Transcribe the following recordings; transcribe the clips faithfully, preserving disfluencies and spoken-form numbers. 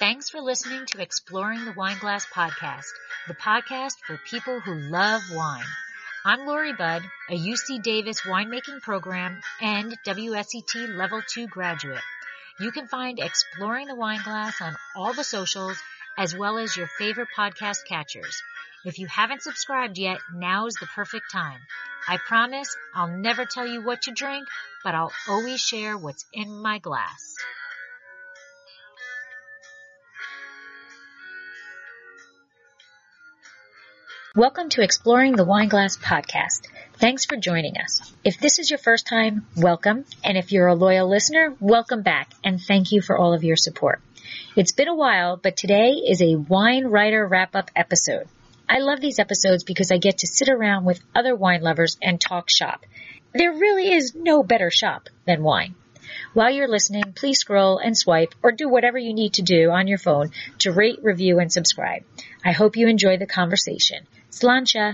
Thanks for listening to Exploring the Wine Glass podcast, the podcast for people who love wine. I'm Lori Budd, a U C Davis winemaking program and W S E T Level two graduate. You can find Exploring the Wine Glass on all the socials as well as your favorite podcast catchers. If you haven't subscribed yet, now's the perfect time. I promise I'll never tell you what to drink, but I'll always share what's in my glass. Welcome to Exploring the Wine Glass podcast. Thanks for joining us. If this is your first time, welcome. And if you're a loyal listener, welcome back. And thank you for all of your support. It's been a while, but today is a Wine Writer Wrap-Up episode. I love these episodes because I get to sit around with other wine lovers and talk shop. There really is no better shop than wine. While you're listening, please scroll and swipe or do whatever you need to do on your phone to rate, review, and subscribe. I hope you enjoy the conversation. Sláinte!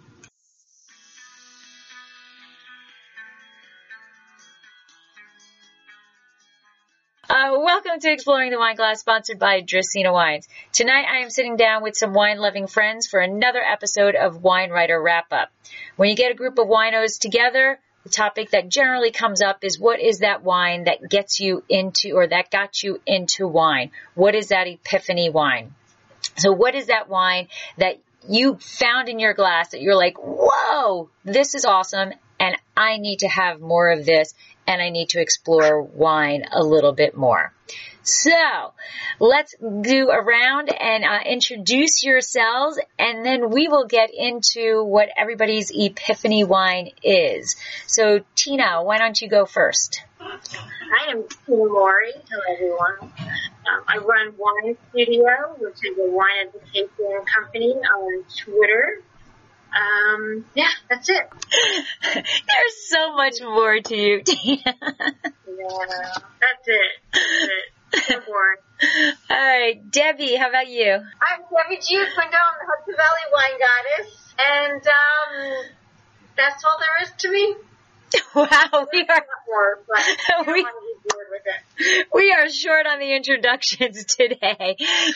Uh, welcome to Exploring the Wine Glass, sponsored by Dracaena Wines. Tonight I am sitting down with some wine-loving friends for another episode of Wine Writer Wrap-Up. When you get a group of winos together, the topic that generally comes up is what is that wine that gets you into, or that got you into wine? What is that epiphany wine? So what is that wine that you found in your glass that you're like, whoa, this is awesome, and I need to have more of this, and I need to explore wine a little bit more. So let's do a round and uh, introduce yourselves, and then we will get into what everybody's epiphany wine is. So Tina, why don't you go first? I am Tina Mori. Hello, everyone. Um, I run Wine Studio, which is a wine education company on Twitter. Um, yeah, that's it. There's so much more to you, Tina. Yeah, that's it. That's it. So boring. All right, Debbie, how about you? I'm Debbie G. Quindon, the Hudson Valley Wine Goddess, and um, that's all there is to me. Wow, we are more, but I don't we, want to be bored with it. We are short on the introductions today.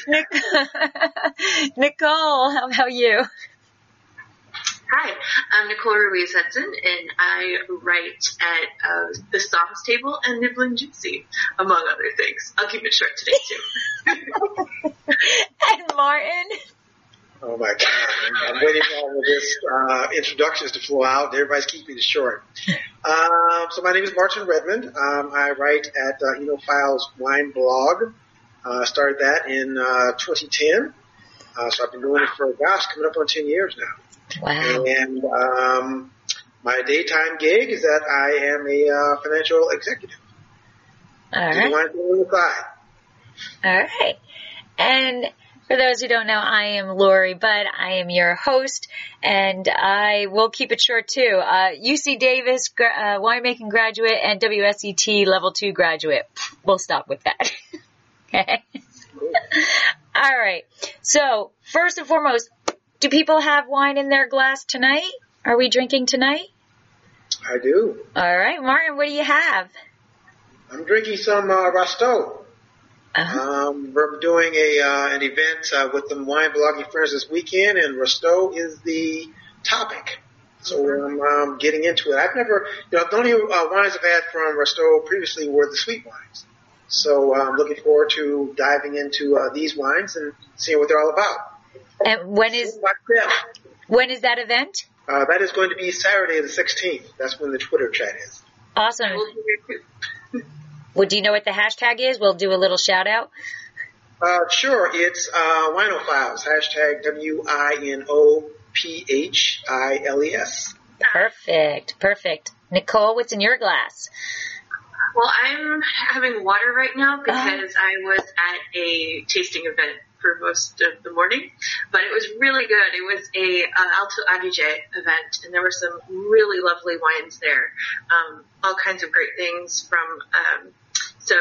Nicole, how about you? Hi, I'm Nicole Ruiz Hudson, and I write at uh, the Psalms Table and Nibbling Gypsy, among other things. I'll keep it short today, too. And Martin? Oh, my God. I'm waiting for all of this uh, introductions to flow out. Everybody's keeping it short. Um, so my name is Martin Redmond. Um, I write at uh, Enophile's Wine Blog. Uh, started that in uh, twenty ten. Uh, so I've been doing it for, gosh, coming up on ten years now. Wow. And um, my daytime gig is that I am a uh, financial executive. All right. On the side. All right. And for those who don't know, I am Lori Budd. I am your host, and I will keep it short too. Uh, U C Davis uh, winemaking graduate and W S E T Level two graduate. We'll stop with that. Okay. All right. So first and foremost, do people have wine in their glass tonight? Are we drinking tonight? I do. All right, Martin, what do you have? I'm drinking some uh, Rasteau. Uh-huh. Um, we're doing a uh, an event uh, with the wine blogging friends this weekend, and Rasteau is the topic. So I'm um, getting into it. I've never, you know, the only uh, wines I've had from Rasteau previously were the sweet wines. So I'm looking forward to diving into uh, these wines and seeing what they're all about. And when is when is that event? Uh, that is going to be Saturday the sixteenth. That's when the Twitter chat is. Awesome. Well, do you know what the hashtag is? We'll do a little shout out. Uh, sure. It's uh, Winophiles. Hashtag W I N O P H I L E S. Perfect. Perfect. Nicole, what's in your glass? Well, I'm having water right now because uh, I was at a tasting event for most of the morning, but it was really good. It was a uh, Alto Adige event, and there were some really lovely wines there. Um, all kinds of great things from um, some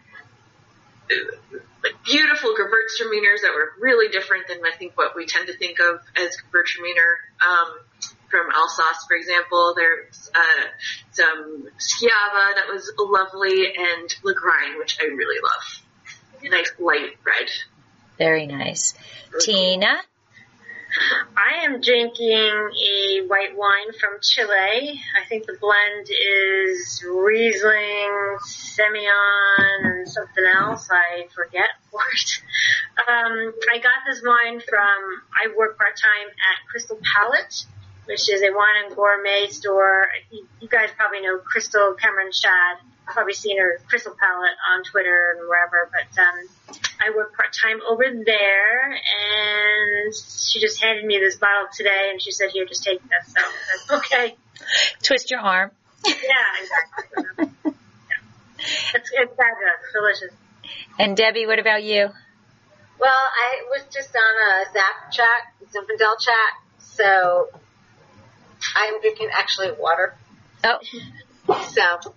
uh, like beautiful Gewürztraminers that were really different than I think what we tend to think of as Gewürztraminer. Um, from Alsace, for example, there's uh, some Schiava that was lovely, and Lagrein, which I really love. nice light red. Very nice. Tina? I am drinking a white wine from Chile. I think the blend is Riesling, Semillon, and something else. I forget, of course. Um, I got this wine from, I work part-time at Crystal Palate, which is a wine and gourmet store. You, you guys probably know Crystal Cameron Shad. I've probably seen her Crystal Palette on Twitter and wherever, but um, I work part-time over there, and she just handed me this bottle today, and she said, here, just take this. So that's okay. Twist your arm. Yeah, exactly. Yeah. It's, it's fabulous, delicious. And Debbie, what about you? Well, I was just on a Zap chat, Zinfandel chat, so I'm drinking actually water. Oh. So,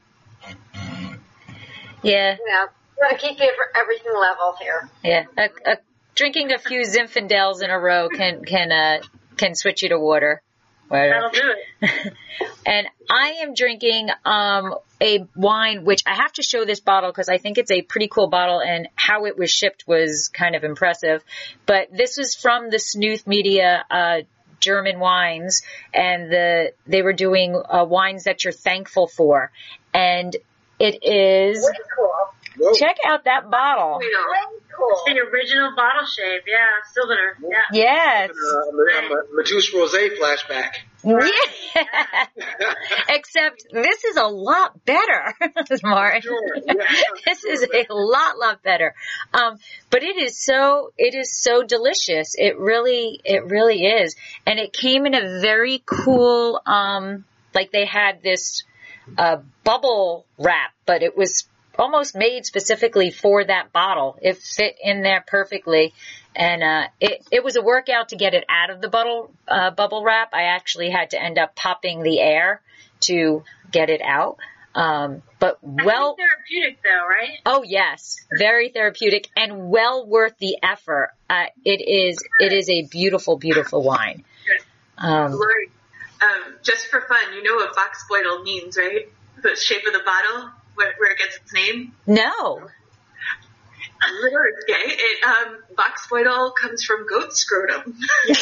yeah. you know, gotta keep it for everything level here. Yeah. A, a, drinking a few Zinfandels in a row can, can, uh, can switch you to water. That'll do it. And I am drinking um a wine, which I have to show this bottle because I think it's a pretty cool bottle, and how it was shipped was kind of impressive. But this was from the Snooth Media uh German wines, and the they were doing uh, wines that you're thankful for. And it is... Way cool. Whoa. Check out that bottle. Way cool. It's the original bottle shape, yeah, Sylvaner, yeah. Yes. Uh, Matus Rosé flashback. Yeah. Except this is a lot better, Martin. Sure. Yeah, This is a lot, lot better. Um, but it is so, it is so delicious. It really, it really is. And it came in a very cool, um, like they had this, uh, bubble wrap, but it was almost made specifically for that bottle. It fit in there perfectly. And, uh, it, it was a workout to get it out of the bubble, uh, bubble wrap. I actually had to end up popping the air to get it out. Um, but well, therapeutic though, right? oh yes, very therapeutic and well worth the effort. Uh, it is, it is a beautiful, beautiful wine. Um, Lori, um, just for fun, you know what Boxboidal means, right? The shape of the bottle, where, where it gets its name? no. Literally, it, um, Boxboidal comes from goat scrotum.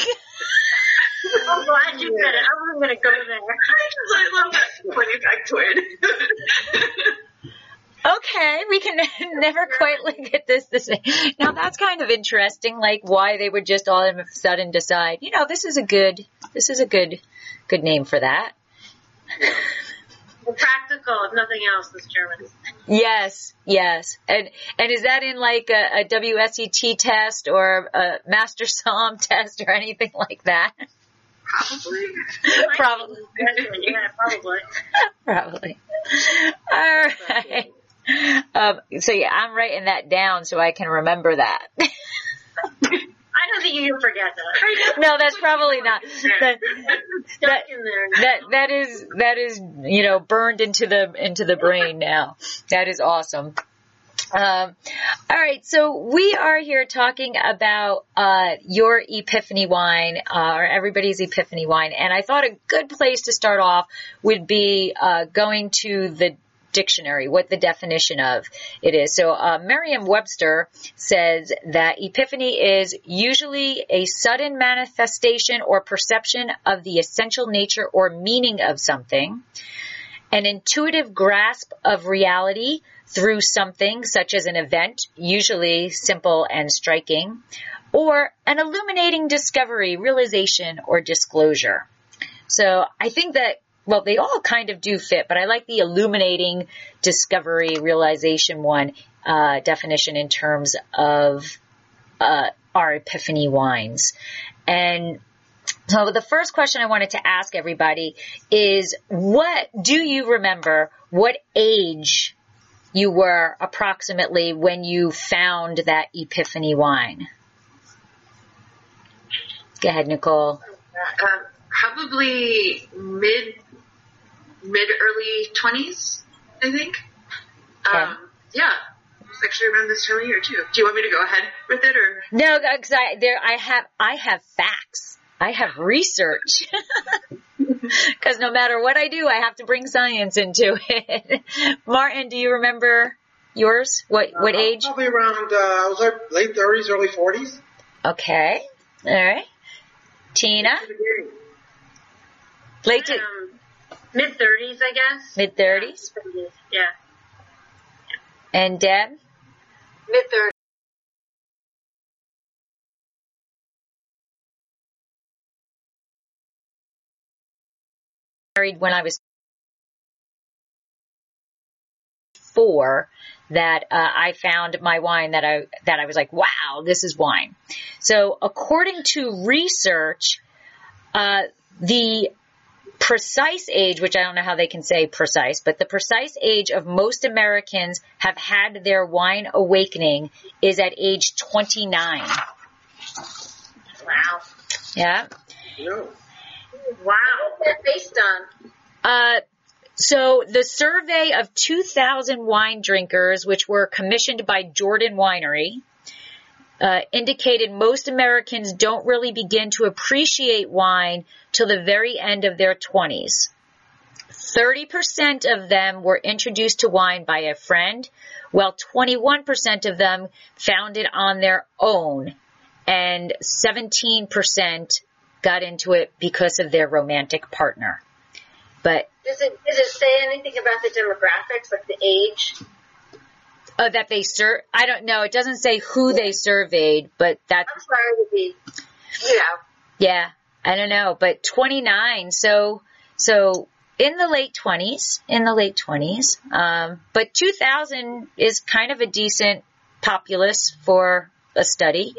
I'm glad you said it. I wasn't going to go there. I love that funny factoid. Okay, we can never quite look at this the same. Now that's kind of interesting, like why they would just all of a sudden decide, you know, this is a good, this is a good, good name for that. We're practical, if nothing else, this Germans. Yes, yes. And, and is that in like a, a W S E T test or a Master Somm test or anything like that? Probably. Probably. Yeah, probably. Probably. All right. Um, so yeah, I'm writing that down so I can remember that. I don't think you can forget that. No, that's probably not. That, that, in there. that, that is, that is, you know, burned into the, into the brain now. That is awesome. Um, all right. So we are here talking about, uh, your Epiphany wine, uh, or everybody's Epiphany wine. And I thought a good place to start off would be, uh, going to the dictionary, what the definition of it is. So uh, Merriam-Webster says that epiphany is usually a sudden manifestation or perception of the essential nature or meaning of something, an intuitive grasp of reality through something such as an event, usually simple and striking, or an illuminating discovery, realization, or disclosure. So I think that well, they all kind of do fit, but I like the illuminating discovery realization one, uh, definition in terms of, uh, our Epiphany wines. And so the first question I wanted to ask everybody is, what do you remember what age you were approximately when you found that Epiphany wine? Go ahead, Nicole. Uh, probably mid, mid early twenties, I think. Okay. Um, yeah, it's actually around this time of year too. Do you want me to go ahead with it, or no? Because I there I have I have facts. I have research. Because no matter what I do, I have to bring science into it. Martin, do you remember yours? What what Uh, age? Probably around, uh, I was like late thirties, early forties. Okay. All right. Tina? Late to Um, mid thirties, I guess. mid thirties. Yeah. And Deb? Mid thirties. Married when I was four, that uh, I found my wine that I that I was like, wow, this is wine. So according to research, uh, the precise age, which I don't know how they can say precise, but the precise age of most Americans have had their wine awakening is at age twenty-nine. Wow. Yeah. No. Wow. What's that based on? Uh, so the survey of two thousand wine drinkers, which were commissioned by Jordan Winery, uh, indicated most Americans don't really begin to appreciate wine till the very end of their twenties. thirty percent of them were introduced to wine by a friend, while twenty-one percent of them found it on their own, and seventeen percent got into it because of their romantic partner. But Does it does it say anything about the demographics, like the age? uh, that they sur- I don't know. It doesn't say who they surveyed, but that's, I'm sorry to be, you know. yeah, I don't know. But twenty-nine, so, so in the late twenties, in the late twenties, um, but two thousand is kind of a decent populace for a study.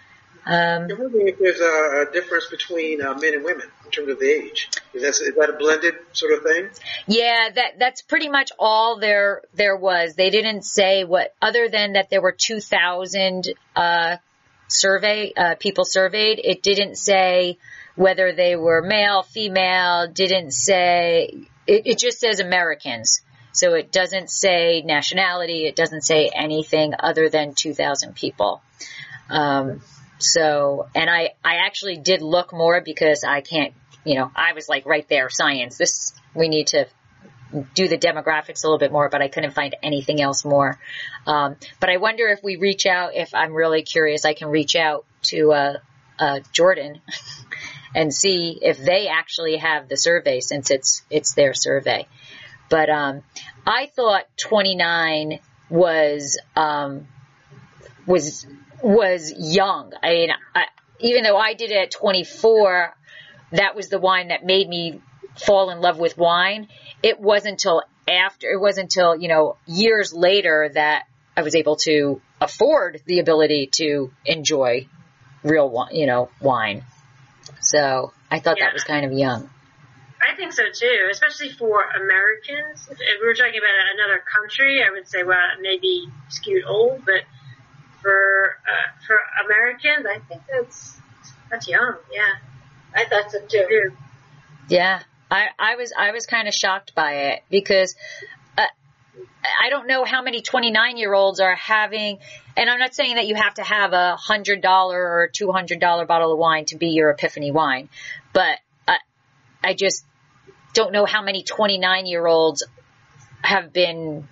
Um, I'm wondering if there's a, a difference between uh, men and women in terms of the age. Is that, is that a blended sort of thing? Yeah, that that's pretty much all there there was. They didn't say what, other than that there were two thousand uh, survey uh, people surveyed. It didn't say whether they were male, female. Didn't say. It, it just says Americans. So it doesn't say nationality. It doesn't say anything other than two thousand people. Um, so, and I I actually did look more because I can't. You know, I was like right there, science. This, we need to do the demographics a little bit more, but I couldn't find anything else more. Um, but I wonder if we reach out, if I'm really curious, I can reach out to uh, uh, Jordan and see if they actually have the survey, since it's it's their survey. But um, I thought twenty-nine was um, was was young. I mean, I, even though I did it at twenty-four. That was the wine that made me fall in love with wine. It wasn't until after, it wasn't until, you know, years later that I was able to afford the ability to enjoy real wine, you know, wine. So I thought Yeah. that was kind of young. I think so too, especially for Americans. If, if we were talking about another country, I would say, well, it may be skewed old, but for uh, for Americans, I think that's that's young. Yeah. I thought so too. Yeah. I, I was, I was kind of shocked by it because, uh, I don't know how many twenty-nine year olds are having, and I'm not saying that you have to have a hundred dollar or two hundred dollar bottle of wine to be your epiphany wine, but uh, I just don't know how many twenty-nine year olds have been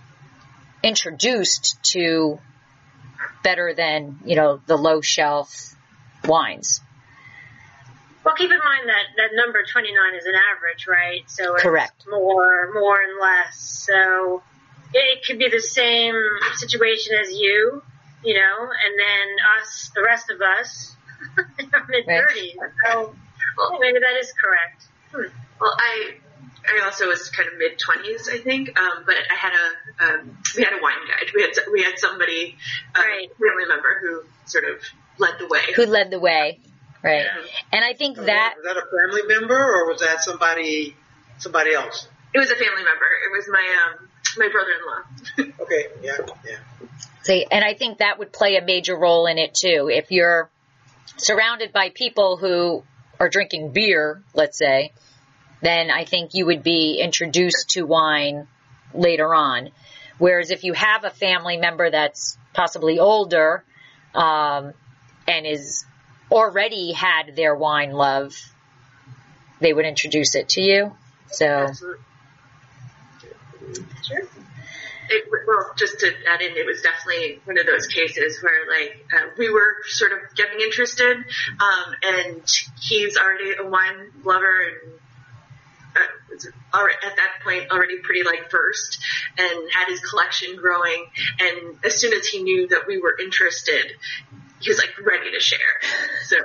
introduced to better than, you know, the low shelf wines. Well, keep in mind that that number twenty-nine is an average, right? So it's Correct. more, more and less. So it, it could be the same situation as you, you know, and then us, the rest of us, in our mid thirties. So well, maybe that is correct. Hmm. Well, I I also was kind of mid twenties, I think, um, but I had a um, we had a wine guide. We had we had somebody, um, Right. family member who sort of led the way. Who led the way. Right. Yeah. And I think Was that, that a family member or was that somebody somebody else? It was a family member. It was my um my brother-in-law. Okay, yeah, yeah. see, and I think that would play a major role in it too. If you're surrounded by people who are drinking beer, let's say, then I think you would be introduced to wine later on. Whereas if you have a family member that's possibly older, um, and is already had their wine love, they would introduce it to you. So, Absolutely. Sure. It, well, just to add in, it was definitely one of those cases where, like, uh, we were sort of getting interested, um, and he's already a wine lover and uh, was already, at that point already pretty, like, versed and had his collection growing. And as soon as he knew that we were interested, he was, like, ready to share. So,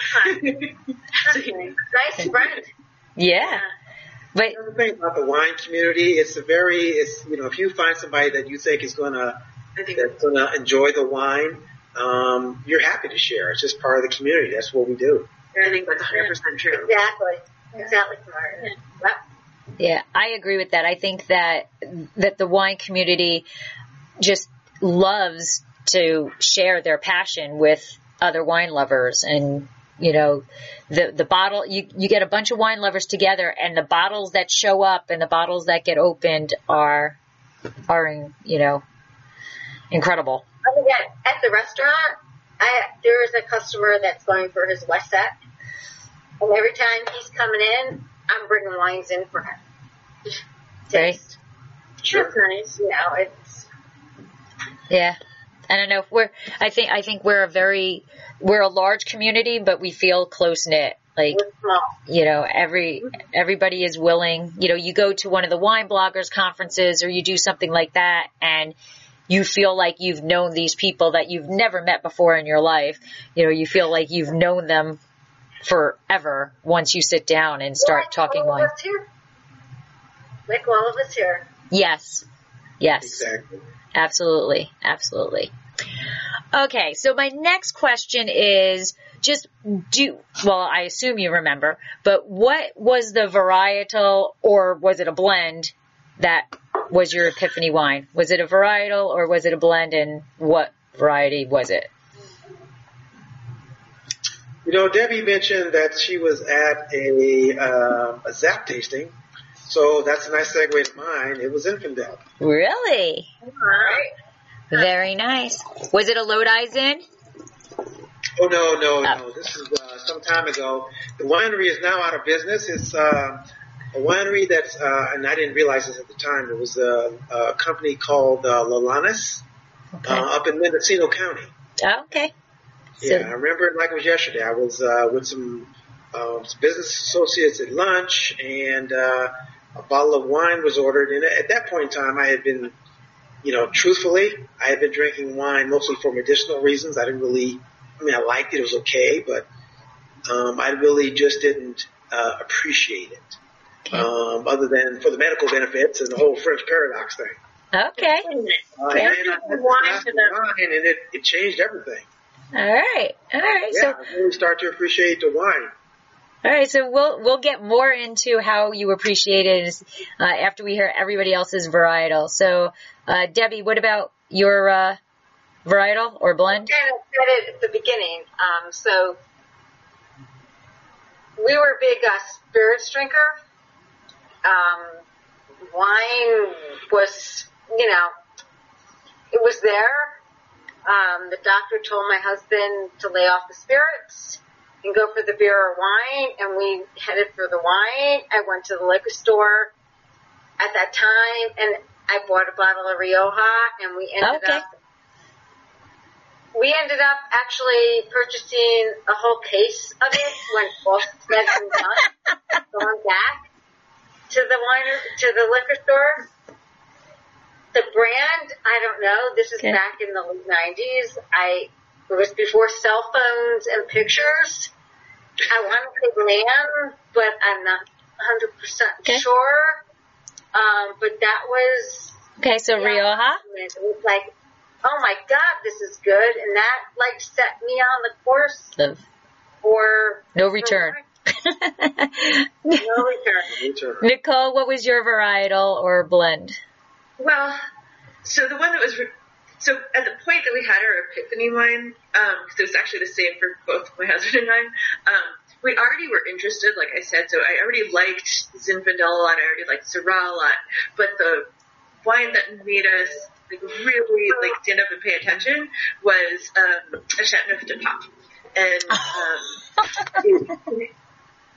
so he, nice friend. Yeah. But the thing about the wine community, it's a very, it's, you know, if you find somebody that you think is going to, that's going to enjoy the wine, um, you're happy to share. It's just part of the community. That's what we do. I think that's one hundred percent true. Exactly. Exactly. Yep. yeah, I agree with that. I think that, that the wine community just loves to share their passion with other wine lovers. And, you know, the, the bottle, you, you get a bunch of wine lovers together, and the bottles that show up and the bottles that get opened are, are, you know, incredible. I mean, at, at the restaurant, I, there is a customer that's going for his Wesset, and every time he's coming in, I'm bringing wines in for him. Right. Sure. That's nice. You know, it's. Yeah. I don't know. We're, I think, I think we're a very, we're a large community, but we feel close knit. Like, you know, every, everybody is willing, you know, you go to one of the wine bloggers conferences or you do something like that, and you feel like you've known these people that you've never met before in your life. You know, you feel like you've known them forever once you sit down and start like talking all wine. Of us here. Like all of us here. Yes. Yes. Exactly. Absolutely. Absolutely. Okay. So my next question is just do, well, I assume you remember, but what was the varietal, or was it a blend that was your epiphany wine? Was it a varietal or was it a blend, and what variety was it? You know, Debbie mentioned that she was at a, uh, a Zap tasting, so that's a nice segue to mine. It was Zinfandel. Really? All right. Very nice. Was it a Lodi Zin? Oh, no, no, Oh. no. This is uh, some time ago. The winery is now out of business. It's uh, a winery that's, uh, and I didn't realize this at the time, it was a, a company called uh, Lalanis Okay. uh, up in Mendocino County. Oh, okay. So, Yeah, I remember it like it was yesterday. I was uh, with some, um, some business associates at lunch, and uh, a bottle of wine was ordered. And at that point in time, I had been, you know, truthfully, I had been drinking wine mostly for medicinal reasons. I didn't really, I mean, I liked it. It was okay, but um, I really just didn't uh, appreciate it, okay. um, other than for the medical benefits and the whole French paradox thing. Okay. Uh, and then I had the glass of wine, and it, it changed everything. All right. All right. Yeah, So, I really start to appreciate the wine. all right. So we'll, we'll get more into how you appreciate it uh, after we hear everybody else's varietal. So, uh, Debbie, what about your, uh, varietal or blend? Kind of said it at the beginning. Um, so we were a big uh, spirits drinker. Um, wine was, you know, it was there. Um, the doctor told my husband to lay off the spirits and go for the beer or wine, and we headed for the wine. I went to the liquor store at that time, and I bought a bottle of Rioja, and we ended Okay. up we ended up actually purchasing a whole case of it when all said and done, going back to the wine to the liquor store. The brand, I don't know. This is Okay. back in the late nineties. I it was before cell phones and pictures. I want to say Lamb, but I'm not one hundred percent Okay. sure. Um, but that was Okay. So yeah, Rioja. It was like, oh my God, this is good, and that like set me on the course Of for no for return. wine. No return. Return. Nicole, what was your varietal or blend? Well, so the one that was, re- so at the point that we had our epiphany wine, um, because it was actually the same for both my husband and I, um, we already were interested, like I said, so I already liked Zinfandel a lot, I already liked Syrah a lot, but the wine that made us like really like stand up and pay attention was um, a Chateauneuf de Pape. And um, it,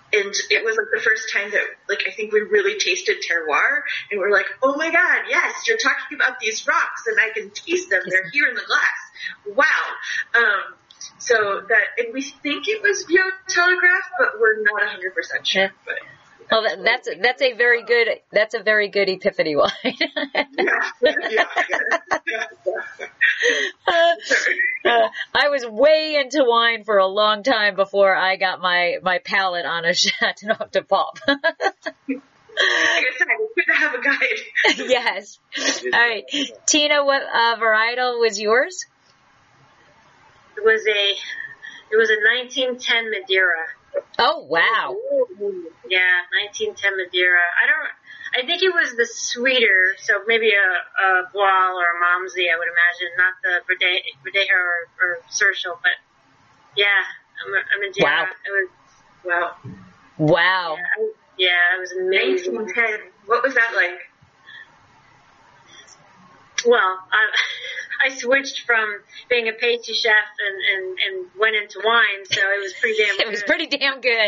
And it was like the first time that, like, I think we really tasted terroir, and we're like, oh my God, yes, you're talking about these rocks, and I can taste them. They're here in the glass. Wow. Um, so that, and we think it was Vieux Telegraph, but we're not one hundred percent sure. Yeah. But well, that, that's that's a very good that's a very good Epiphany wine. Yeah. Yeah. Yeah. uh, uh, I was way into wine for a long time before I got my my palate on a Chateauneuf du Pape. Like I said, it's good to have a guide. Yes. All right, Tina, what uh, varietal was yours? It was a, it was a nineteen ten Madeira. Oh wow! Yeah, nineteen ten Madeira. I don't. I think it was the sweeter, so maybe a, a Boal or a Malmsey, I would imagine, not the Verdeja or, or Serschel, but yeah, I'm a, I'm a Madeira. Wow. It was wow. Wow. Yeah, I, yeah, it was amazing. nineteen ten. What was that like? Well, I, I switched from being a pastry chef and, and, and went into wine, so it was pretty damn good. It was pretty damn good.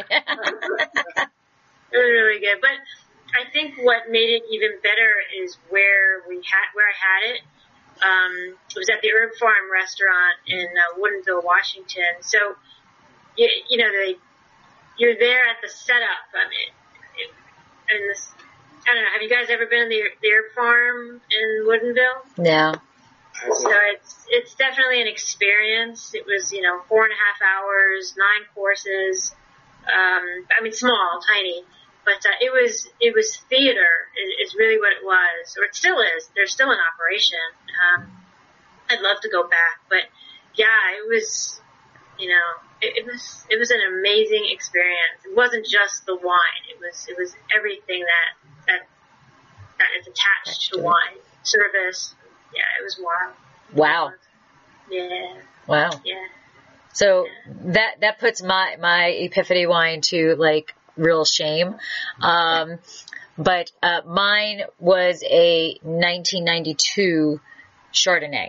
It was really good. But I think what made it even better is where we had, where I had it. Um, it was at the Herb Farm restaurant in uh, Woodinville, Washington. So, you, you know, they, you're there at the setup. I mean, it, and this, I don't know, have you guys ever been to the, the Herb Farm in Woodinville? No. So it's it's definitely an experience. It was, you know, four and a half hours, nine courses. Um, I mean, small, tiny, but uh, it was it was theater. Is, is really what it was, or it still is. They're still in operation. Um, I'd love to go back, but yeah, it was, you know, it, it was it was an amazing experience. It wasn't just the wine. It was it was everything that that that is attached to wine. Service. Yeah, it was wild. Wow. Yeah. Wow. Yeah. So that that puts my my Epiphany wine to like real shame. Um, but uh, mine was a nineteen ninety-two Chardonnay.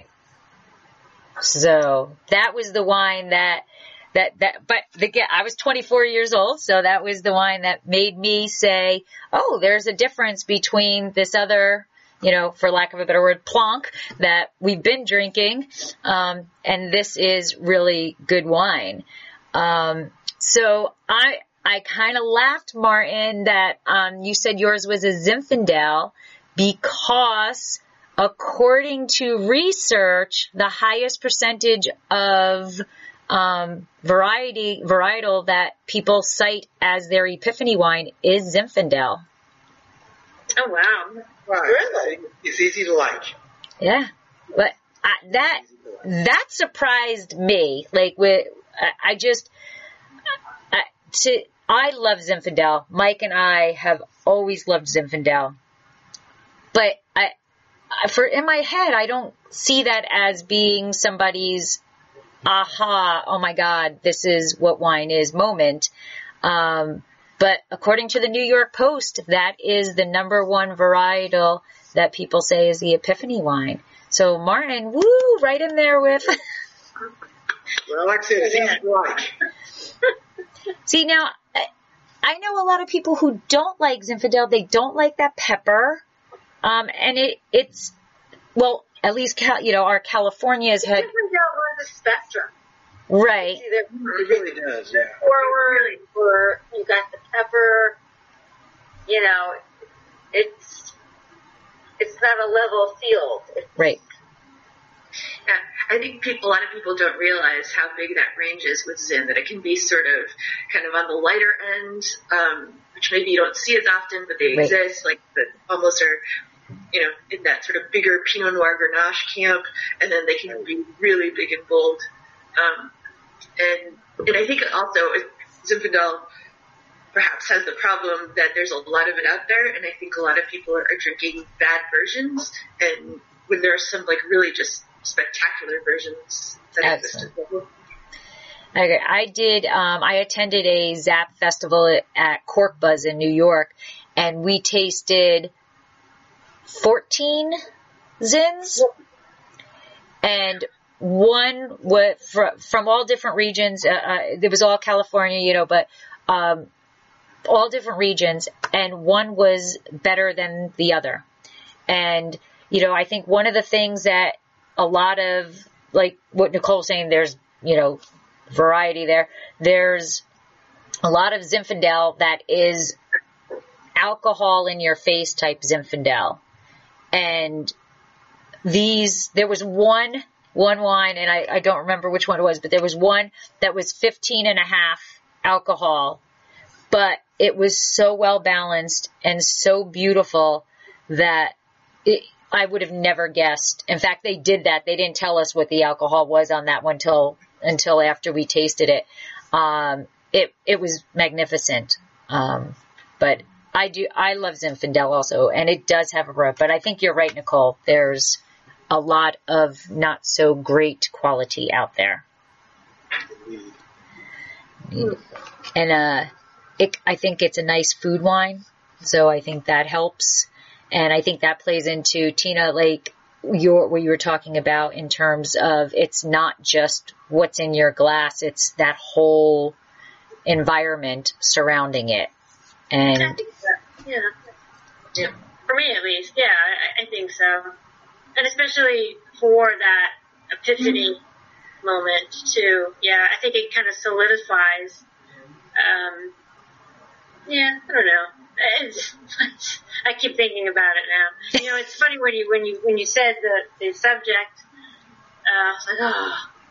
So that was the wine that that that. But the, I was twenty-four years old, so that was the wine that made me say, "Oh, there's a difference between this other." You know, for lack of a better word, plonk that we've been drinking. Um, and this is really good wine. Um, so I, I kind of laughed, Martin, that, um, you said yours was a Zinfandel because according to research, the highest percentage of, um, variety, varietal that people cite as their Epiphany wine is Zinfandel. Oh, wow. Right. Really? It's easy to like. Yeah, but I, that that surprised me. Like, with I, I just I, to I love Zinfandel. Mike and I have always loved Zinfandel, but I, I for in my head I don't see that as being somebody's aha. Oh my God, this is what wine is moment. Um, But according to the New York Post, that is the number one varietal that people say is the Epiphany wine. So Martin, woo, right in there with. Well, like I said, it's easy to like. See, now, I know a lot of people who don't like Zinfandel. They don't like that pepper. Um, and it, it's, well, at least, Cal, you know, our California's had. Zinfandel runs a spectrum. Right. Either It really does, yeah. forward, or you got the pepper. You know, it's it's not a level field. It's, Right. Yeah, I think people, a lot of people don't realize how big that range is with Zin, that it can be sort of kind of on the lighter end, um, which maybe you don't see as often, but they Right. exist, like the almost are, you know, in that sort of bigger Pinot Noir Grenache camp, and then they can be really big and bold. Um, and, and I think also Zinfandel perhaps has the problem that there's a lot of it out there, and I think a lot of people are, are drinking bad versions, and when there are some like really just spectacular versions that exist as well. Okay, I did, um, I attended a Zap festival at Cork Buzz in New York, and we tasted fourteen Zins, and one was from, from all different regions. Uh, uh, it was all California, you know, but um, all different regions, and one was better than the other. And, you know, I think one of the things that a lot of, like what Nicole's saying, there's, you know, variety there. There's a lot of Zinfandel that is alcohol in your face type Zinfandel. And these, there was one, one wine, and I, I don't remember which one it was, but there was one that was fifteen and a half alcohol, but it was so well balanced and so beautiful that it, I would have never guessed. In fact, they did that. They didn't tell us what the alcohol was on that one till, until after we tasted it. Um, it, it was magnificent. Um, but I do, I love Zinfandel also, and it does have a rub, but I think you're right, Nicole. There's a lot of not so great quality out there. And, uh, it, I think it's a nice food wine. So I think that helps. And I think that plays into, Tina, like your, what you were talking about in terms of it's not just what's in your glass. It's that whole environment surrounding it. And I think so. Yeah. Yeah. For me, at least. Yeah, I, I think so. And especially for that epiphany mm-hmm. moment, too. Yeah, I think it kind of solidifies. Um, yeah, I don't know. It's, it's, I keep thinking about it now. You know, it's funny when you when you when you said the the subject. Uh, I was like, oh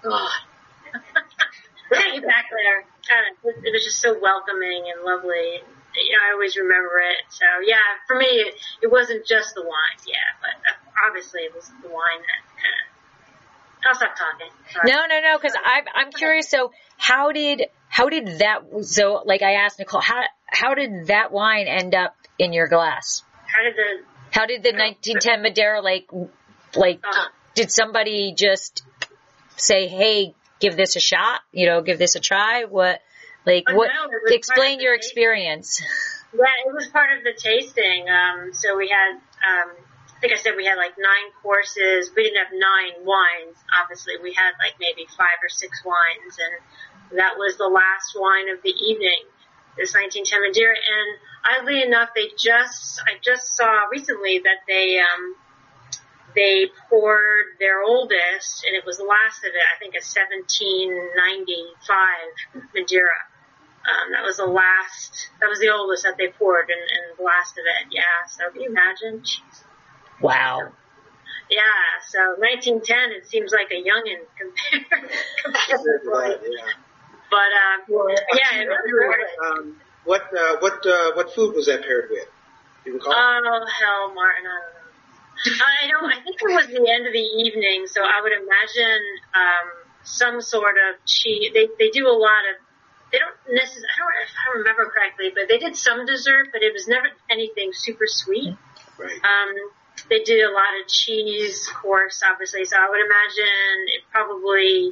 God, take it back there. I don't know, it was just so welcoming and lovely. You know, I always remember it. So yeah, for me, it, it wasn't just the wine. Yeah, but obviously it was the wine that kind of. I'll stop talking. Sorry. No, no, no, because I'm I'm curious. So how did how did that? So like I asked Nicole, how how did that wine end up in your glass? How did the how did the nineteen ten Madeira like like uh, did somebody just say, hey, give this a shot? You know, give this a try. What? Like, oh, what, no, explain your experience. Yeah, it was part of the tasting. Um, so we had, um, I think I said we had like nine courses. We didn't have nine wines, obviously. We had like maybe five or six wines, and that was the last wine of the evening, this nineteen ten Madeira. And oddly enough, they just, I just saw recently that they, um, they poured their oldest, and it was the last of it, I think a seventeen ninety-five Madeira. Um, that was the last, that was the oldest that they poured, and, and the last of it, yeah. So can you imagine? Jeez. Wow. Yeah, so nineteen ten, it seems like a youngin' compared, compared to like, yeah. But, um, well, yeah. It was, um, what, uh, what, uh, what food was that paired with? Do you recall? Oh, hell, Martin, I don't know. I don't, I think it was the end of the evening, so I would imagine, um, some sort of cheese. They, they do a lot of, they don't necessarily, I don't, if I remember correctly, but they did some dessert, but it was never anything super sweet. Right. Um, they did a lot of cheese course, obviously, so I would imagine it probably,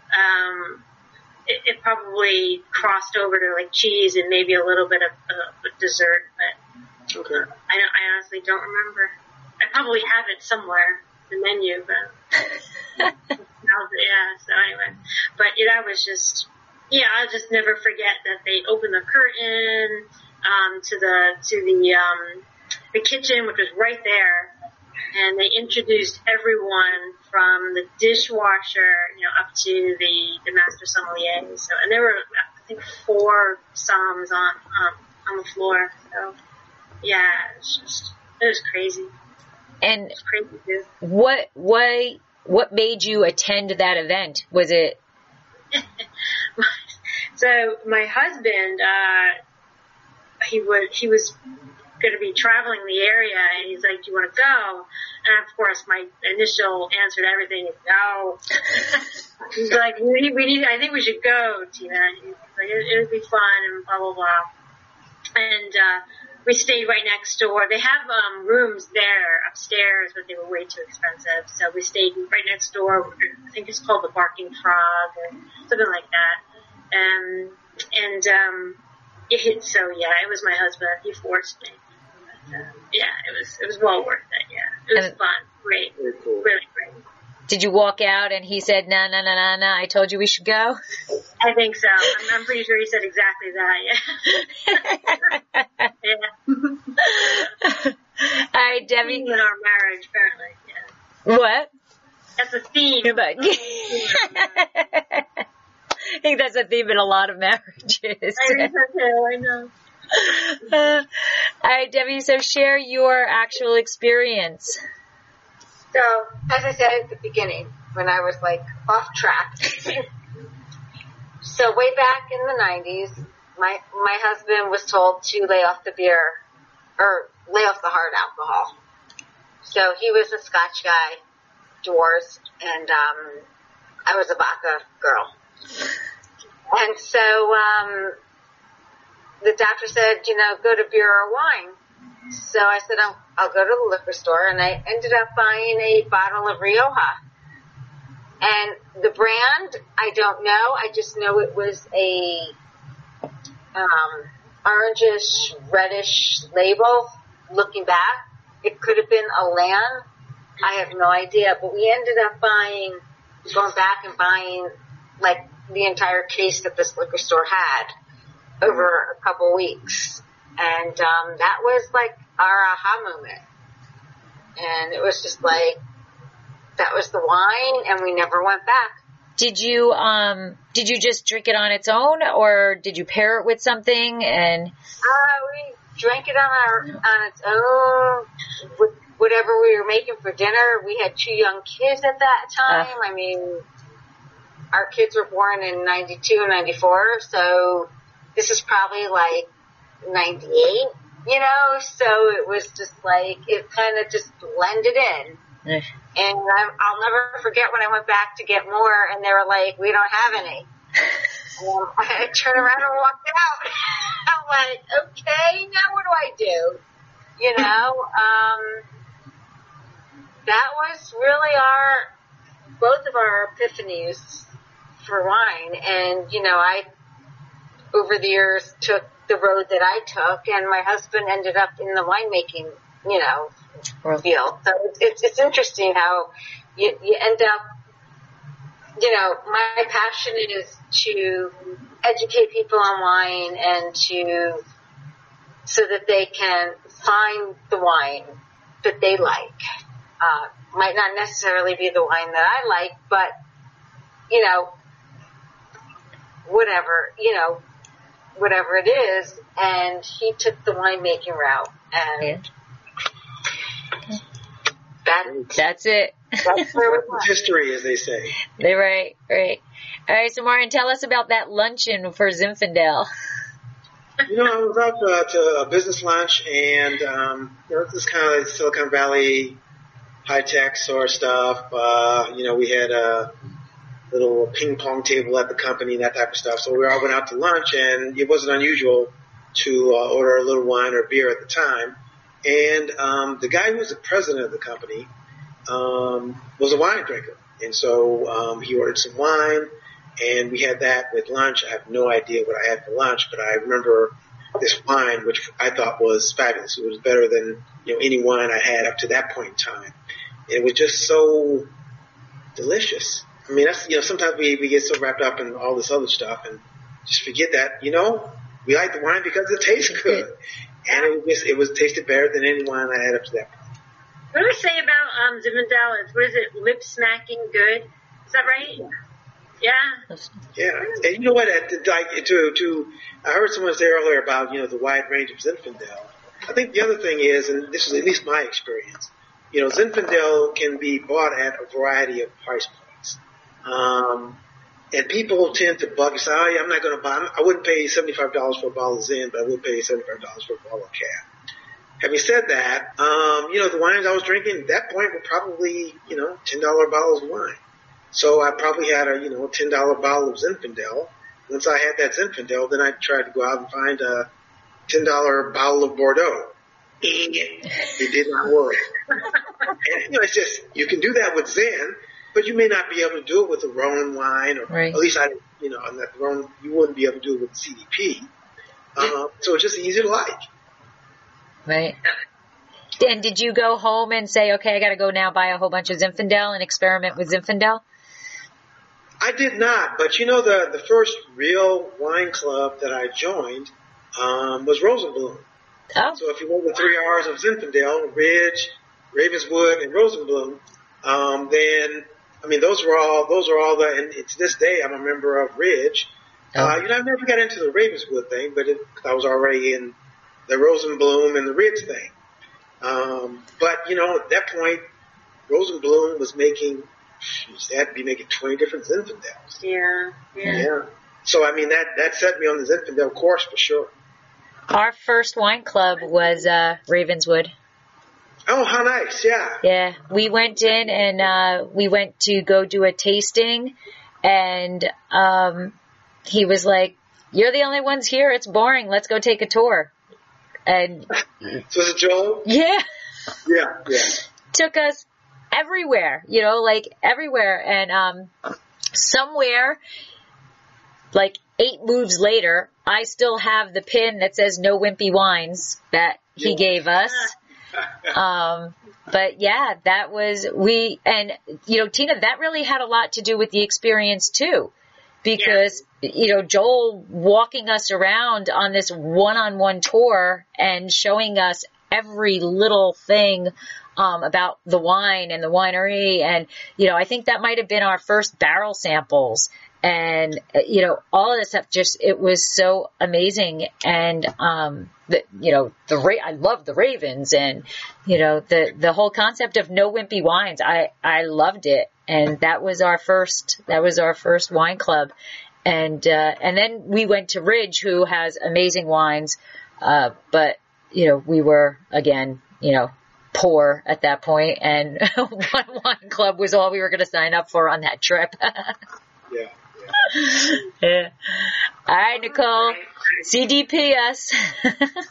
um, it, it probably crossed over to like cheese and maybe a little bit of, of dessert, but okay. I, don't, I honestly don't remember. I probably have it somewhere, the menu, but yeah, so anyway. But yeah, that was just, yeah, I'll just never forget that they opened the curtain, um, to the, to the, um, the kitchen, which was right there, and they introduced everyone from the dishwasher, you know, up to the, the master sommelier. So, and there were, I think, four somms on, um, on the floor. So, yeah, it was just, it was crazy. And It's crazy too. what, what, what made you attend that event? Was it? So my husband, uh, he was, he was going to be traveling the area, and he's like, do you want to go? And of course, my initial answer to everything is no. He's like, we need, we need, I think we should go, Tina. He's like, it, it would be fun, and blah, blah, blah. And, uh, we stayed right next door. They have, um, rooms there upstairs, but they were way too expensive. So we stayed right next door. I think it's called the Barking Frog or something like that. Um, and, um, it, so yeah, it was my husband. He forced me. But, uh, yeah, it was, it was well worth it. Yeah. It was and fun. Great. Very cool. Really great. Did you walk out and he said, no, no, no, no, no, I told you we should go? I think so. I'm, I'm pretty sure he said exactly that. Yeah. Yeah. All right, Debbie. In our marriage, apparently. Yeah. What? That's a theme. But, I think that's a theme in a lot of marriages. I think so too. I know. Uh, all right, Debbie. So share your actual experience. So, as I said at the beginning, when I was like off track. So way back in the nineties, my my husband was told to lay off the beer, or lay off the hard alcohol. So he was a Scotch guy, divorced, and um, I was a vodka girl. And so um, the doctor said, you know, go to beer or wine. So I said, I'll, I'll go to the liquor store, and I ended up buying a bottle of Rioja. And the brand, I don't know. I just know it was a um, orangish, reddish label. Looking back, it could have been a Lan. I have no idea. But we ended up buying, going back and buying like the entire case that this liquor store had over a couple weeks. And um, that was like our aha moment. And it was just like, that was the wine, and we never went back. Did you um did you just drink it on its own, or did you pair it with something? And uh, we drank it on our on its own with whatever we were making for dinner. We had two young kids at that time. Uh, I mean, our kids were born in ninety-two and ninety-four, so this is probably like ninety-eight, you know. So it was just like it kind of just blended in. Uh, And I, I'll never forget when I went back to get more, and they were like, we don't have any. Um, I turned around and walked out. I'm like, okay, now what do I do? You know, um, that was really our, both of our epiphanies for wine. And, you know, I, over the years, took the road that I took, and my husband ended up in the winemaking, you know, field. So it's, it's, it's interesting how you, you end up, you know, my passion is to educate people on wine and to, so that they can find the wine that they like. Uh, might not necessarily be the wine that I like, but, you know, whatever, you know, whatever it is. And he took the winemaking route, and yeah. That, That's it. That's where we went. History, as they say. They're right, right. All right, so Martin, tell us about that luncheon for Zinfandel. You know, I was out uh, to a business lunch, and um, you know, this is kind of like Silicon Valley high-tech sort of stuff. Uh, you know, we had a little ping pong table at the company, that type of stuff. So we all went out to lunch, and it wasn't unusual to uh, order a little wine or beer at the time. And um, the guy who was the president of the company um, was a wine drinker. And so um, he ordered some wine, and we had that with lunch. I have no idea what I had for lunch, but I remember this wine, which I thought was fabulous. It was better than, you know, any wine I had up to that point in time. It was just so delicious. I mean, that's, you know, sometimes we, we get so wrapped up in all this other stuff and just forget that, you know, we like the wine because it tastes good. And it was, it was tasted better than any wine I had up to that point. What do we say about um, Zinfandel? Is, what is it, lip smacking good? Is that right? Yeah. Yeah. And you know what? At the, like, to, to, I heard someone say earlier about, you know, the wide range of Zinfandel. I think the other thing is, and this is at least my experience, you know, Zinfandel can be bought at a variety of price points. Um, and people tend to bug us, oh, yeah, I'm not going to buy, I wouldn't pay seventy-five dollars for a bottle of Zin, but I would pay seventy-five dollars for a bottle of Cab. Having said that, um, you know, the wines I was drinking at that point were probably, you know, ten dollars bottles of wine. So I probably had a, you know, ten dollars bottle of Zinfandel. Once I had that Zinfandel, then I tried to go out and find a ten dollars bottle of Bordeaux. It, it did not work. And, you know, it's just, you can do that with Zin, but you may not be able to do it with the Rhone wine, or right. At least I, you know, on that Rhone, you wouldn't be able to do it with C D P. Uh, so it's just easy to like. Right. And did you go home and say, okay, I got to go now buy a whole bunch of Zinfandel and experiment with Zinfandel? I did not, but you know, the, the first real wine club that I joined, um, was Rosenblum. Oh. So if you went the three R's of Zinfandel, Ridge, Ravenswood, and Rosenblum, um, then, I mean, those were all, those are all the, and to this day, I'm a member of Ridge. Oh. Uh, you know, I never got into the Ravenswood thing, but it, I was already in the Rosenblum and the Ridge thing. Um, but, you know, at that point, Rosenblum was making, geez, they had to be making twenty different Zinfandels. Yeah, yeah. Yeah. So, I mean, that, that set me on the Zinfandel course for sure. Our first wine club was uh, Ravenswood. Oh, how nice. Yeah. Yeah. We went in and uh, we went to go do a tasting, and um, he was like, "You're the only ones here. It's boring. Let's go take a tour." And So is it Joel? yeah, Yeah, yeah. took us everywhere, you know, like everywhere. And um, somewhere, like eight moves later, I still have the pin that says "No Wimpy Wines" that he Yeah. gave us. Um, but yeah, that was, we, and, you know, Tina, that really had a lot to do with the experience too, because, you know, Joel walking us around on this one-on-one tour and showing us every little thing, um, about the wine and the winery. And, you know, I think that might have been our first barrel samples. And, you know, all of this stuff just, it was so amazing. And, um, the, you know, the, Ra- I love the Ravens, and, you know, the, the whole concept of No Wimpy Wines. I, I loved it. And that was our first, that was our first wine club. And, uh, and then we went to Ridge, who has amazing wines. Uh, but, you know, we were, again, you know, poor at that point, and one wine club was all we were going to sign up for on that trip. Yeah. Yeah. All right, Nicole. C D P us. I,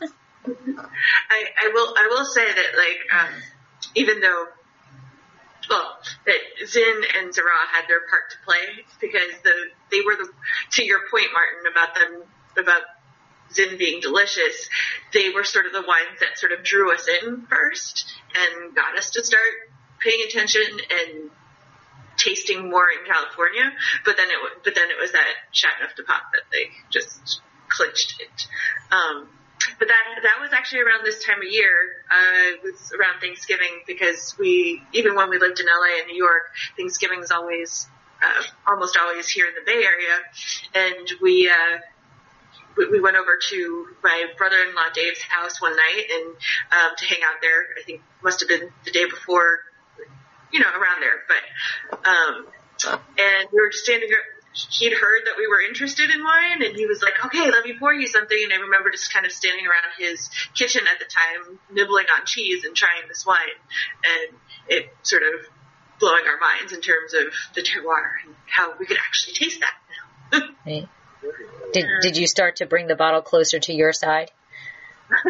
I will I will say that, like, um, even though, well, that Zin and Zara had their part to play, because the they were the, to your point, Martin, about them, about Zin being delicious, they were sort of the wines that sort of drew us in first and got us to start paying attention and tasting more in California. But then it but then it was that Chateauneuf du Pape that they just clinched it. Um, but that that was actually around this time of year. Uh, it was around Thanksgiving, because we, even when we lived in L A and New York, Thanksgiving is always uh, almost always here in the Bay Area, and we. Uh, We, we went over to my brother-in-law Dave's house one night and um, to hang out there. I think must have been the day before, you know, around there. But um, and we were just standing there. He'd heard that we were interested in wine, and he was like, "Okay, let me pour you something." And I remember just kind of standing around his kitchen at the time, nibbling on cheese and trying this wine, and it sort of blowing our minds in terms of the terroir and how we could actually taste that now. Right. Did Did you start to bring the bottle closer to your side? I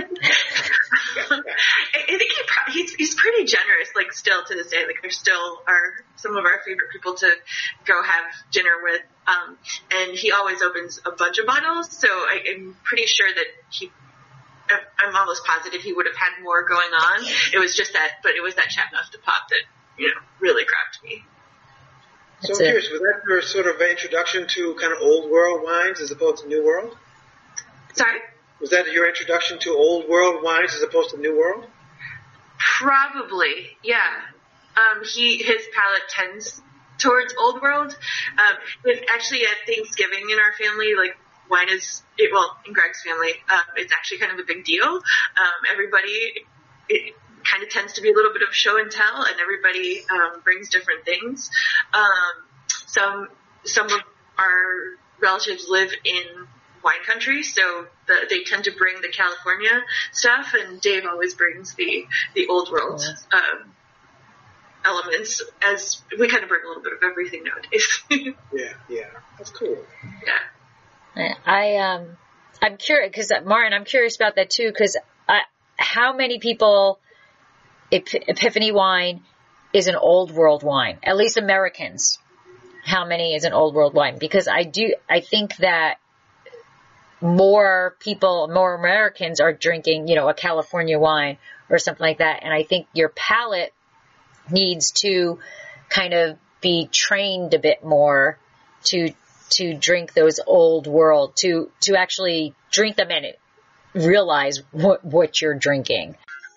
I think he, pro- he's he's pretty generous. Like, still to this day, like, they're still are some of our favorite people to go have dinner with. Um, and he always opens a bunch of bottles, so I, I'm pretty sure that he. I'm almost positive he would have had more going on. It was just that, but it was that Chateauneuf du Pape that, you know, really grabbed me. So That's I'm it. curious, was that your sort of introduction to kind of old world wines as opposed to new world? Sorry? Was that your introduction to old world wines as opposed to new world? Probably, yeah. Um, he, his palate tends towards old world. Um, but actually at Thanksgiving in our family, like, wine is, it, well, in Greg's family, um, it's actually kind of a big deal. Um, everybody, it kind of tends to be a little bit of show and tell, and everybody, um, brings different things. Um, some, some of our relatives live in wine country, so the, they tend to bring the California stuff, and Dave always brings the, the old world, um, elements, as we kind of bring a little bit of everything nowadays. Yeah, yeah. That's cool. Yeah. I um, I'm curious because Martin, I'm curious about that too. Because how many people Ep- Epiphany wine is an old world wine? At least Americans. How many is an old world wine? Because I do, I think that more people, more Americans are drinking, you know, a California wine or something like that. And I think your palate needs to kind of be trained a bit more to to drink those old world, to to actually drink them and realize what what you're drinking.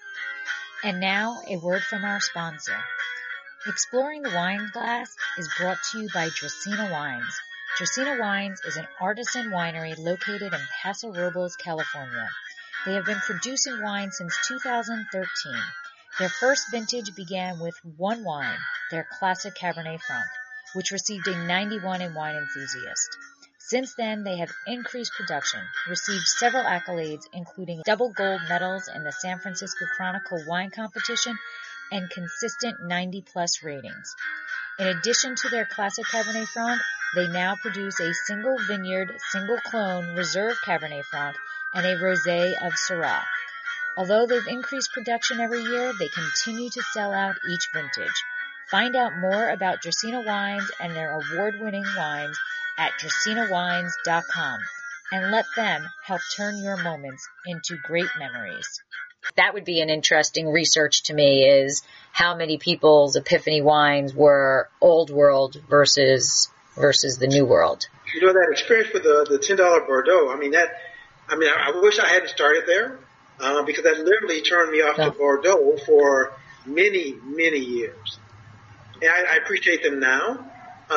And now a word from our sponsor. Exploring the Wine Glass is brought to you by Dracaena Wines. Dracaena Wines is an artisan winery located in Paso Robles, California. They have been producing wine since two thousand thirteen. Their first vintage began with one wine, their classic Cabernet Franc, which received a ninety-one in Wine Enthusiast. Since then, they have increased production, received several accolades, including double gold medals in the San Francisco Chronicle Wine Competition and consistent ninety plus ratings. In addition to their classic Cabernet Franc, they now produce a single vineyard, single clone reserve Cabernet Franc and a rosé of Syrah. Although they've increased production every year, they continue to sell out each vintage. Find out more about Dracaena Wines and their award-winning wines at dracaena wines dot com and let them help turn your moments into great memories. That would be an interesting research to me, is how many people's epiphany wines were old world versus versus the new world. You know, that experience with the the ten dollar Bordeaux, I mean, that, I mean, I, I wish I hadn't started there, uh, because that literally turned me off Yeah. to Bordeaux for many, many years. And I, I appreciate them now,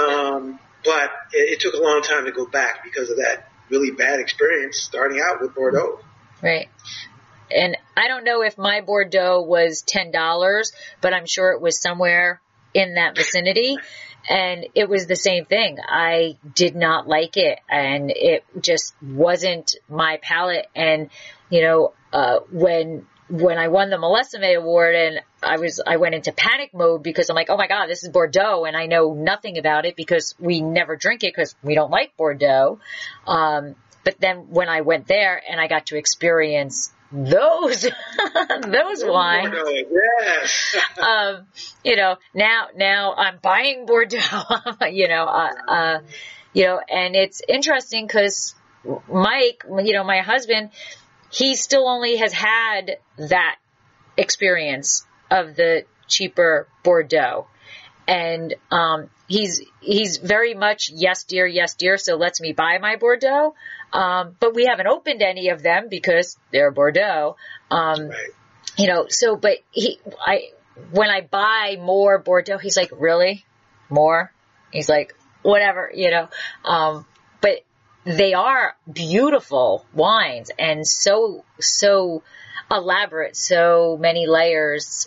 um, but it, it took a long time to go back because of that really bad experience starting out with Bordeaux. Right. And I don't know if my Bordeaux was ten dollars, but I'm sure it was somewhere in that vicinity. And it was the same thing. I did not like it, and it just wasn't my palate. And, you know, uh, when, when I won the Millesime Award and I was, I went into panic mode because I'm like, oh my God, this is Bordeaux, and I know nothing about it because we never drink it because we don't like Bordeaux. Um, but then when I went there and I got to experience those, those wines, Bordeaux, yes. um, you know, now, now I'm buying Bordeaux, you know, uh, uh, you know, and it's interesting because Mike, you know, my husband, he still only has had that experience of the cheaper Bordeaux. And, um, he's, he's very much yes, dear, yes, dear. So lets me buy my Bordeaux. Um, but we haven't opened any of them because they're Bordeaux. Um, Right. you know, so, but he, I, when I buy more Bordeaux, he's like, really? More? He's like, whatever, you know, um, but they are beautiful wines and so, so elaborate, so many layers.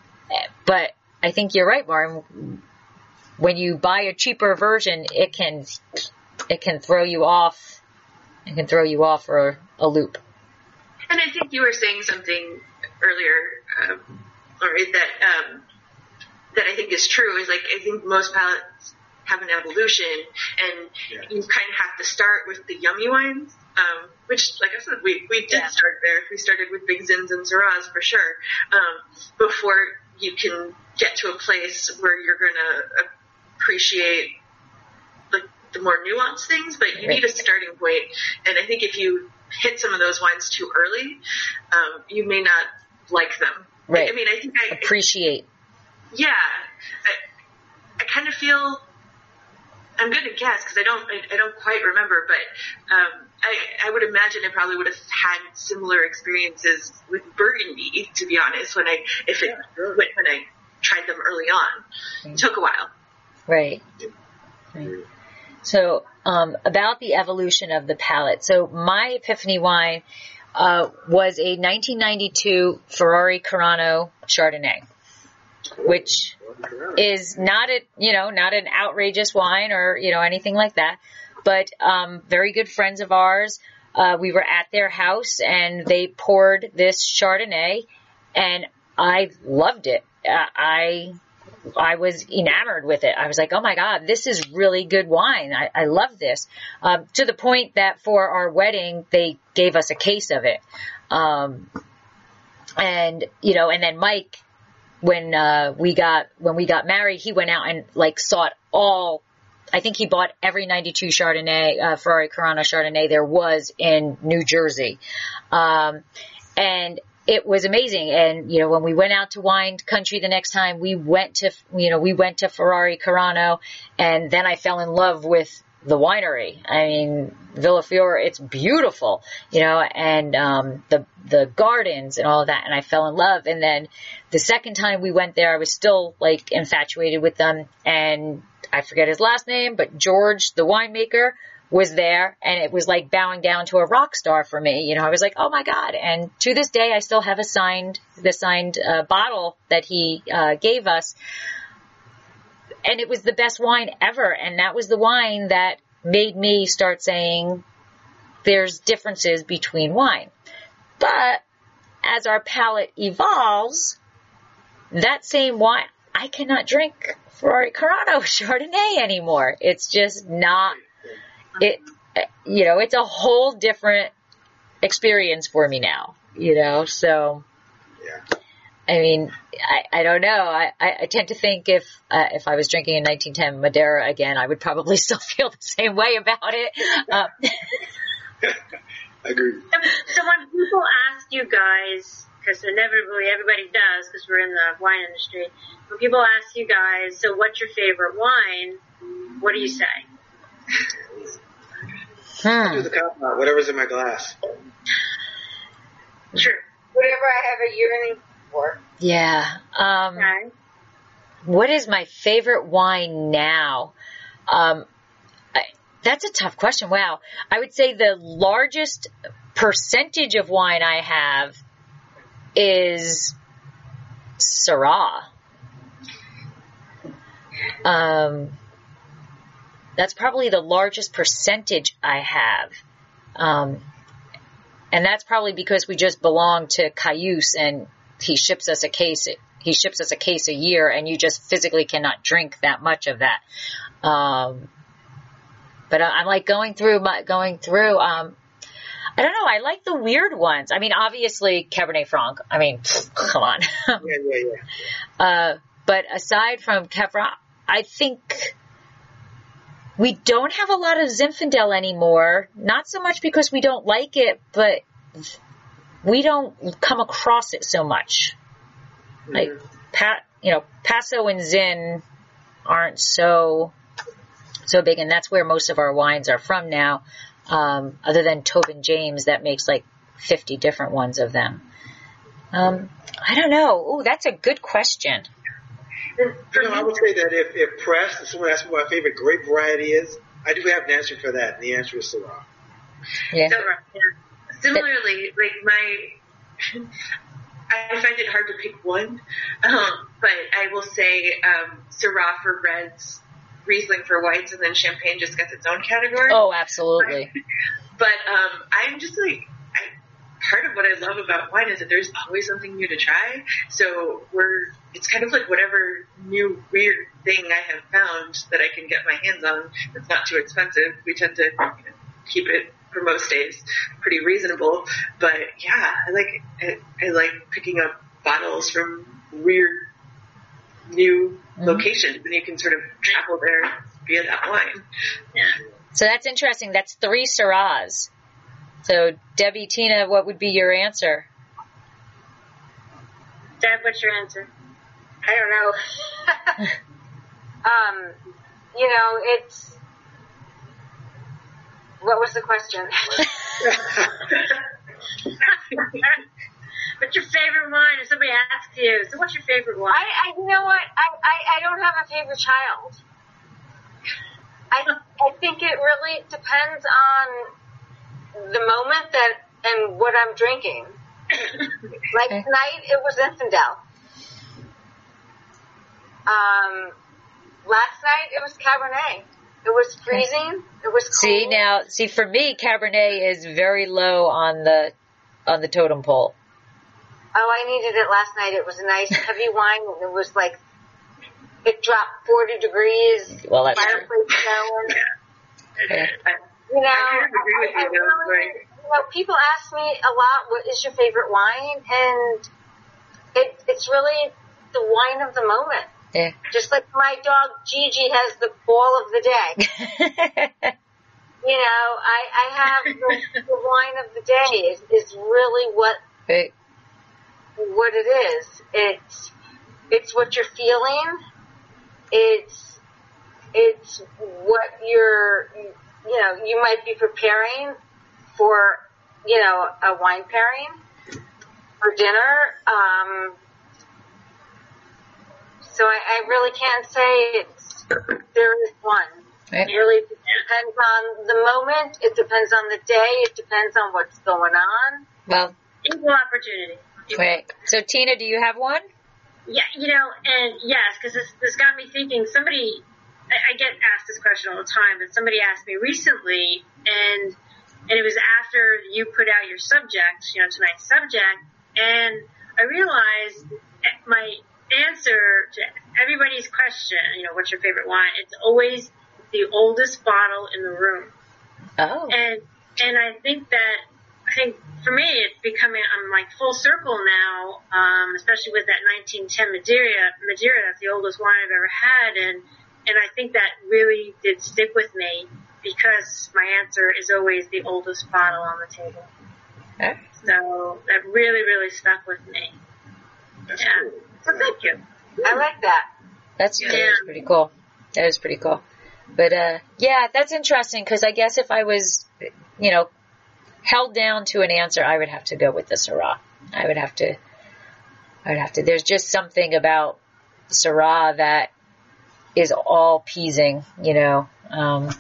But I think you're right, Martin. When you buy a cheaper version, it can, it can throw you off, it can throw you off for a, a loop. And I think you were saying something earlier, um, or that um, that I think is true. Is like I think most palates have an evolution, and Yeah. you kind of have to start with the yummy wines. Um, which, like I said, we we did Yeah. start there. We started with Big Zins and Syrahs for sure. Um, before you can get to a place where you're gonna appreciate like the more nuanced things, but you Right. need a starting point. And I think if you hit some of those wines too early, um, you may not like them. Right. I mean, I think I, Appreciate. yeah, I, I kind of feel, I'm going to guess because I don't, I, I don't quite remember, but, um, I, I would imagine I probably would have had similar experiences with Burgundy, to be honest, when I, if it, Yeah, sure. when, when I tried them early on. It took a while. Right. Right. So, um, about the evolution of the palate. So my epiphany wine, uh, was a nineteen ninety-two Ferrari Carano Chardonnay, which is not a, you know, not an outrageous wine or, you know, anything like that, but, um, very good friends of ours. Uh, we were at their house and they poured this Chardonnay and I loved it. Uh, I, I was enamored with it. I was like, oh my God, this is really good wine. I, I love this. Um, to the point that for our wedding, they gave us a case of it. Um, and, you know, and then Mike, when, uh, we got, when we got married, he went out and like sought all, I think he bought every ninety-two Chardonnay, uh, Ferrari Carano Chardonnay there was in New Jersey. Um, and it was amazing. And, you know, when we went out to wine country the next time, we went to, you know, we went to Ferrari Carano, and then I fell in love with the winery. I mean, Villa Fiore, it's beautiful, you know, and um, the the gardens and all of that. And I fell in love. And then the second time we went there, I was still like infatuated with them. And I forget his last name, but George, the winemaker, was there, and it was like bowing down to a rock star for me. You know, I was like, oh my God. And to this day, I still have a signed, the signed uh, bottle that he uh, gave us. And it was the best wine ever. And that was the wine that made me start saying there's differences between wine. But as our palate evolves, that same wine, I cannot drink Ferrari Carano Chardonnay anymore. It's just not, it, you know, it's a whole different experience for me now, you know, so. Yeah. I mean, I, I don't know. I, I, I tend to think if uh, if I was drinking in nineteen ten Madeira again, I would probably still feel the same way about it. Um, I agree. So when people ask you guys, because inevitably everybody does, because we're in the wine industry, when people ask you guys, so what's your favorite wine? What do you say? I do the cop out, whatever's in my glass. Sure. Whatever I have a yearning for. Yeah. Um, Okay. what is my favorite wine now? Um, I, that's a tough question. Wow. I would say the largest percentage of wine I have is Syrah. Um, that's probably the largest percentage I have. Um, and that's probably because we just belong to Cayuse and he ships us a case, he ships us a case a year and you just physically cannot drink that much of that. Um, but I'm like going through my, going through, um, I don't know. I like the weird ones. I mean, obviously Cabernet Franc. I mean, pff, come on. Yeah, yeah, yeah. uh, but aside from Cabernet, I think we don't have a lot of Zinfandel anymore. Not so much because we don't like it, but we don't come across it so much. Mm-hmm. Like, Pat, you know, Paso and Zin aren't so, so big, and that's where most of our wines are from now. Um, other than Tobin James, that makes like fifty different ones of them. Um, I don't know. Oh, that's a good question. You know, I would say that if, if pressed, if someone asks me what my favorite grape variety is, I do have an answer for that, and the answer is Syrah. Yeah. So, yeah. Similarly, like my, I find it hard to pick one, um, but I will say um, Syrah for reds, Riesling for whites, and then Champagne just gets its own category. Oh, absolutely. But um, I'm just like, I, part of what I love about wine is that there's always something new to try. So we're, it's kind of like whatever new weird thing I have found that I can get my hands on that's not too expensive. We tend to, you know, keep it for most days pretty reasonable. But yeah, I like I, I like picking up bottles from weird new mm-hmm. locations, and you can sort of travel there via that wine. Yeah. So that's interesting. That's three Syrahs. So Debbie, Tina, what would be your answer? Deb, what's your answer? I don't know. um, you know, it's. What was the question? What's your favorite wine? If somebody asks you, so what's your favorite wine? I, I you know what? I, I, I don't have a favorite child. I I think it really depends on the moment that and what I'm drinking. Like okay. Tonight, it was Zinfandel. Um, last night it was Cabernet. It was freezing. It was cold. See now, see for me, Cabernet is very low on the on the totem pole. Oh, I needed it last night. It was a nice heavy wine, and it was like it dropped forty degrees. Well, that's fireplace true. going. Yeah. You know, I kind of agree with I, I you. really, Right. you know, people ask me a lot, "What is your favorite wine?" And it it's really the wine of the moment. Yeah. Just like my dog Gigi has the ball of the day. You know, I, I have the, the wine of the day is, is really what Right. what it is. It's it's what you're feeling. It's It's what you're, you know, you might be preparing for, you know, a wine pairing for dinner. Um, so I, I really can't say it's, there is one. Right. It really depends on the moment. It depends on the day. It depends on what's going on. Well, Equal opportunity. right. So, Tina, do you have one? Yeah, you know, and yes, because this, this got me thinking. Somebody, I, I get asked this question all the time, but somebody asked me recently, and and it was after you put out your subject, you know, tonight's subject, and I realized my answer to everybody's question, you know, what's your favorite wine? It's always the oldest bottle in the room. Oh. And and I think that I think for me it's becoming I'm like full circle now, um, especially with that nineteen ten Madeira. Madeira, that's the oldest wine I've ever had, and and I think that really did stick with me because my answer is always the oldest bottle on the table. Okay. So that really really stuck with me. That's Yeah. cool. So thank you. I like that. That's, Yeah. that is pretty cool. That is pretty cool. But, uh, yeah, that's interesting because I guess if I was, you know, held down to an answer, I would have to go with the Syrah. I would have to, I would have to, there's just something about Syrah that is all pleasing, you know. Um,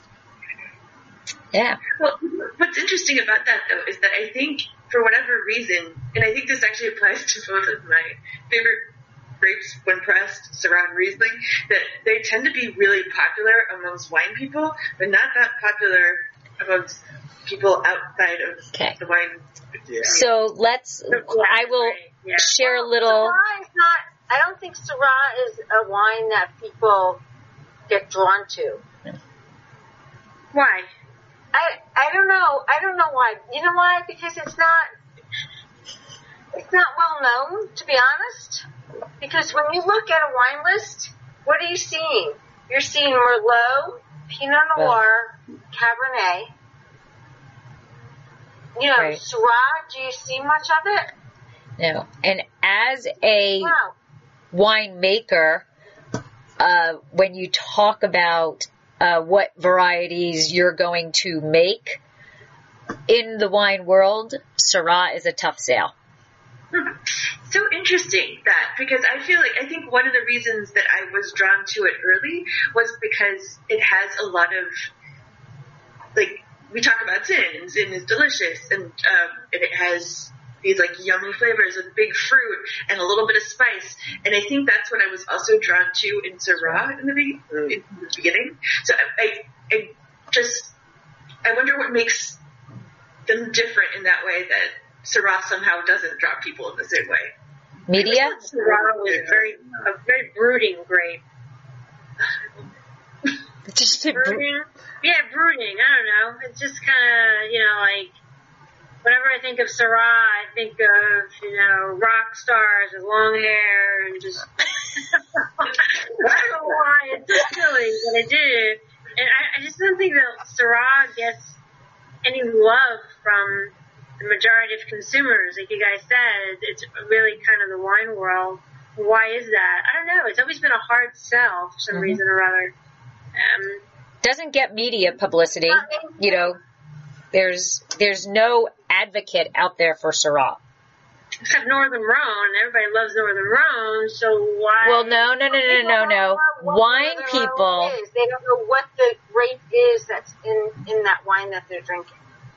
yeah. Well, what's interesting about that, though, is that I think, for whatever reason, and I think this actually applies to both of my favorite grapes when pressed, Syrah and Riesling, that they tend to be really popular amongst wine people, but not that popular amongst people outside of Okay. the wine. Yeah. So let's, I will Yeah. share a little, Syrah is not, I don't think Syrah is a wine that people get drawn to. Why? I, I don't know. I don't know why. You know why? Because it's not, it's not well known, to be honest. Because when you look at a wine list, what are you seeing? You're seeing Merlot, Pinot Noir, Cabernet. You know, Right. Syrah, do you see much of it? no. And as a Wow. winemaker, uh, when you talk about uh, what varieties you're going to make in the wine world, Syrah is a tough sale. So interesting that, because I feel like, I think one of the reasons that I was drawn to it early was because it has a lot of, like, we talk about Zin, and Zin is delicious, and, um, and it has these, like, yummy flavors and big fruit and a little bit of spice, and I think that's what I was also drawn to in Syrah in the, be- in the beginning. So I, I, I just, I wonder what makes them different in that way that Syrah somehow doesn't draw people in the same way. Media? Syrah was very a very brooding grape. Just a br- Brooding? Yeah, brooding. I don't know. It's just kind of, you know, like, whenever I think of Syrah, I think of, you know, rock stars with long hair and just, I don't know why, it's so silly, but I did. And I, I just don't think that Syrah gets any love from the majority of consumers. Like you guys said, it's really kind of the wine world. Why is that? I don't know. It's always been a hard sell for some Mhm. reason or other. Um, doesn't get media publicity. You know, there's there's no advocate out there for Syrah. Except Northern Rhone. Everybody loves Northern Rhone, so why? Well, no, no, no, no, People no, don't no. know what Wine Northern people. Rhone is. They don't know what the grape is that's in, in that wine that they're drinking.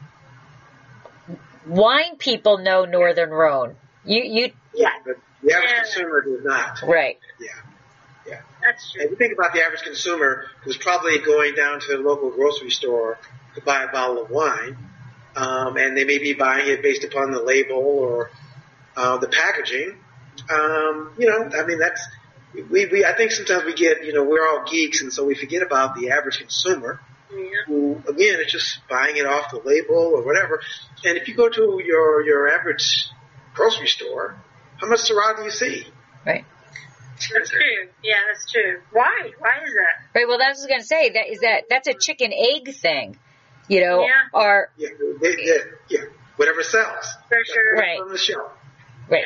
Wine people know Northern Rhone. You, you, Yeah. But the average Yeah. consumer does not. right. That's true. If you think about the average consumer who's probably going down to the local grocery store to buy a bottle of wine, um, and they may be buying it based upon the label or uh, the packaging, um, you know, I mean, that's, we, we, I think sometimes we get, you know, we're all geeks, and so we forget about the average consumer Yeah. who, again, is just buying it off the label or whatever. And if you go to your, your average grocery store, how much Syrah do you see? Right. That's true. Yeah, that's true. Why? Why is that? Right. Well, that's what I was going to say. That is that, that's a chicken egg thing, you know, Yeah. or, Yeah, they, they, yeah, whatever sells. For sure. Right. On the shelf. right.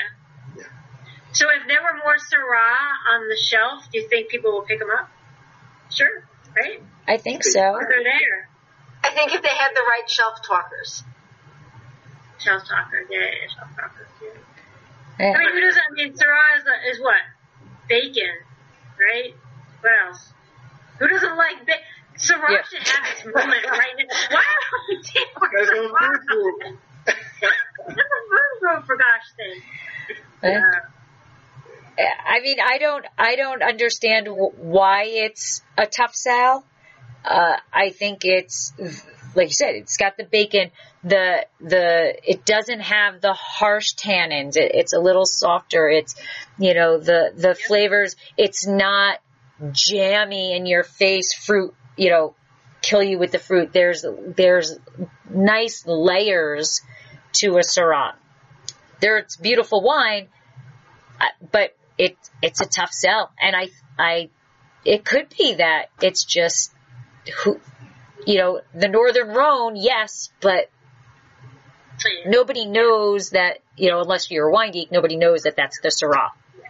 So if there were more Syrah on the shelf, do you think people will pick them up? Sure. right? I think so. They're there. I think if they had the right shelf talkers. Shelf talkers, yeah, yeah, shelf talkers, yeah. Yeah. I mean, who doesn't, I mean, Syrah is, is what? Bacon, right? What else? Who doesn't like bacon? Syrah Yeah. should have its moment right now. Why are we taking That's on food group. That's a food group, for gosh sake. Yeah. Yeah. I mean, I don't, I don't understand w- why it's a tough sell. Uh, I think it's, like you said, it's got the bacon, the, the, it doesn't have the harsh tannins. It, it's a little softer. It's, you know, the, the yep. flavors, it's not jammy in your face fruit, you know, kill you with the fruit. There's, there's nice layers to a Syrah. There's beautiful wine, but it, it's a tough sell. And I, I, it could be that it's just who, you know, the Northern Rhone, yes, but nobody knows that, you know, unless you're a wine geek, nobody knows that that's the Syrah.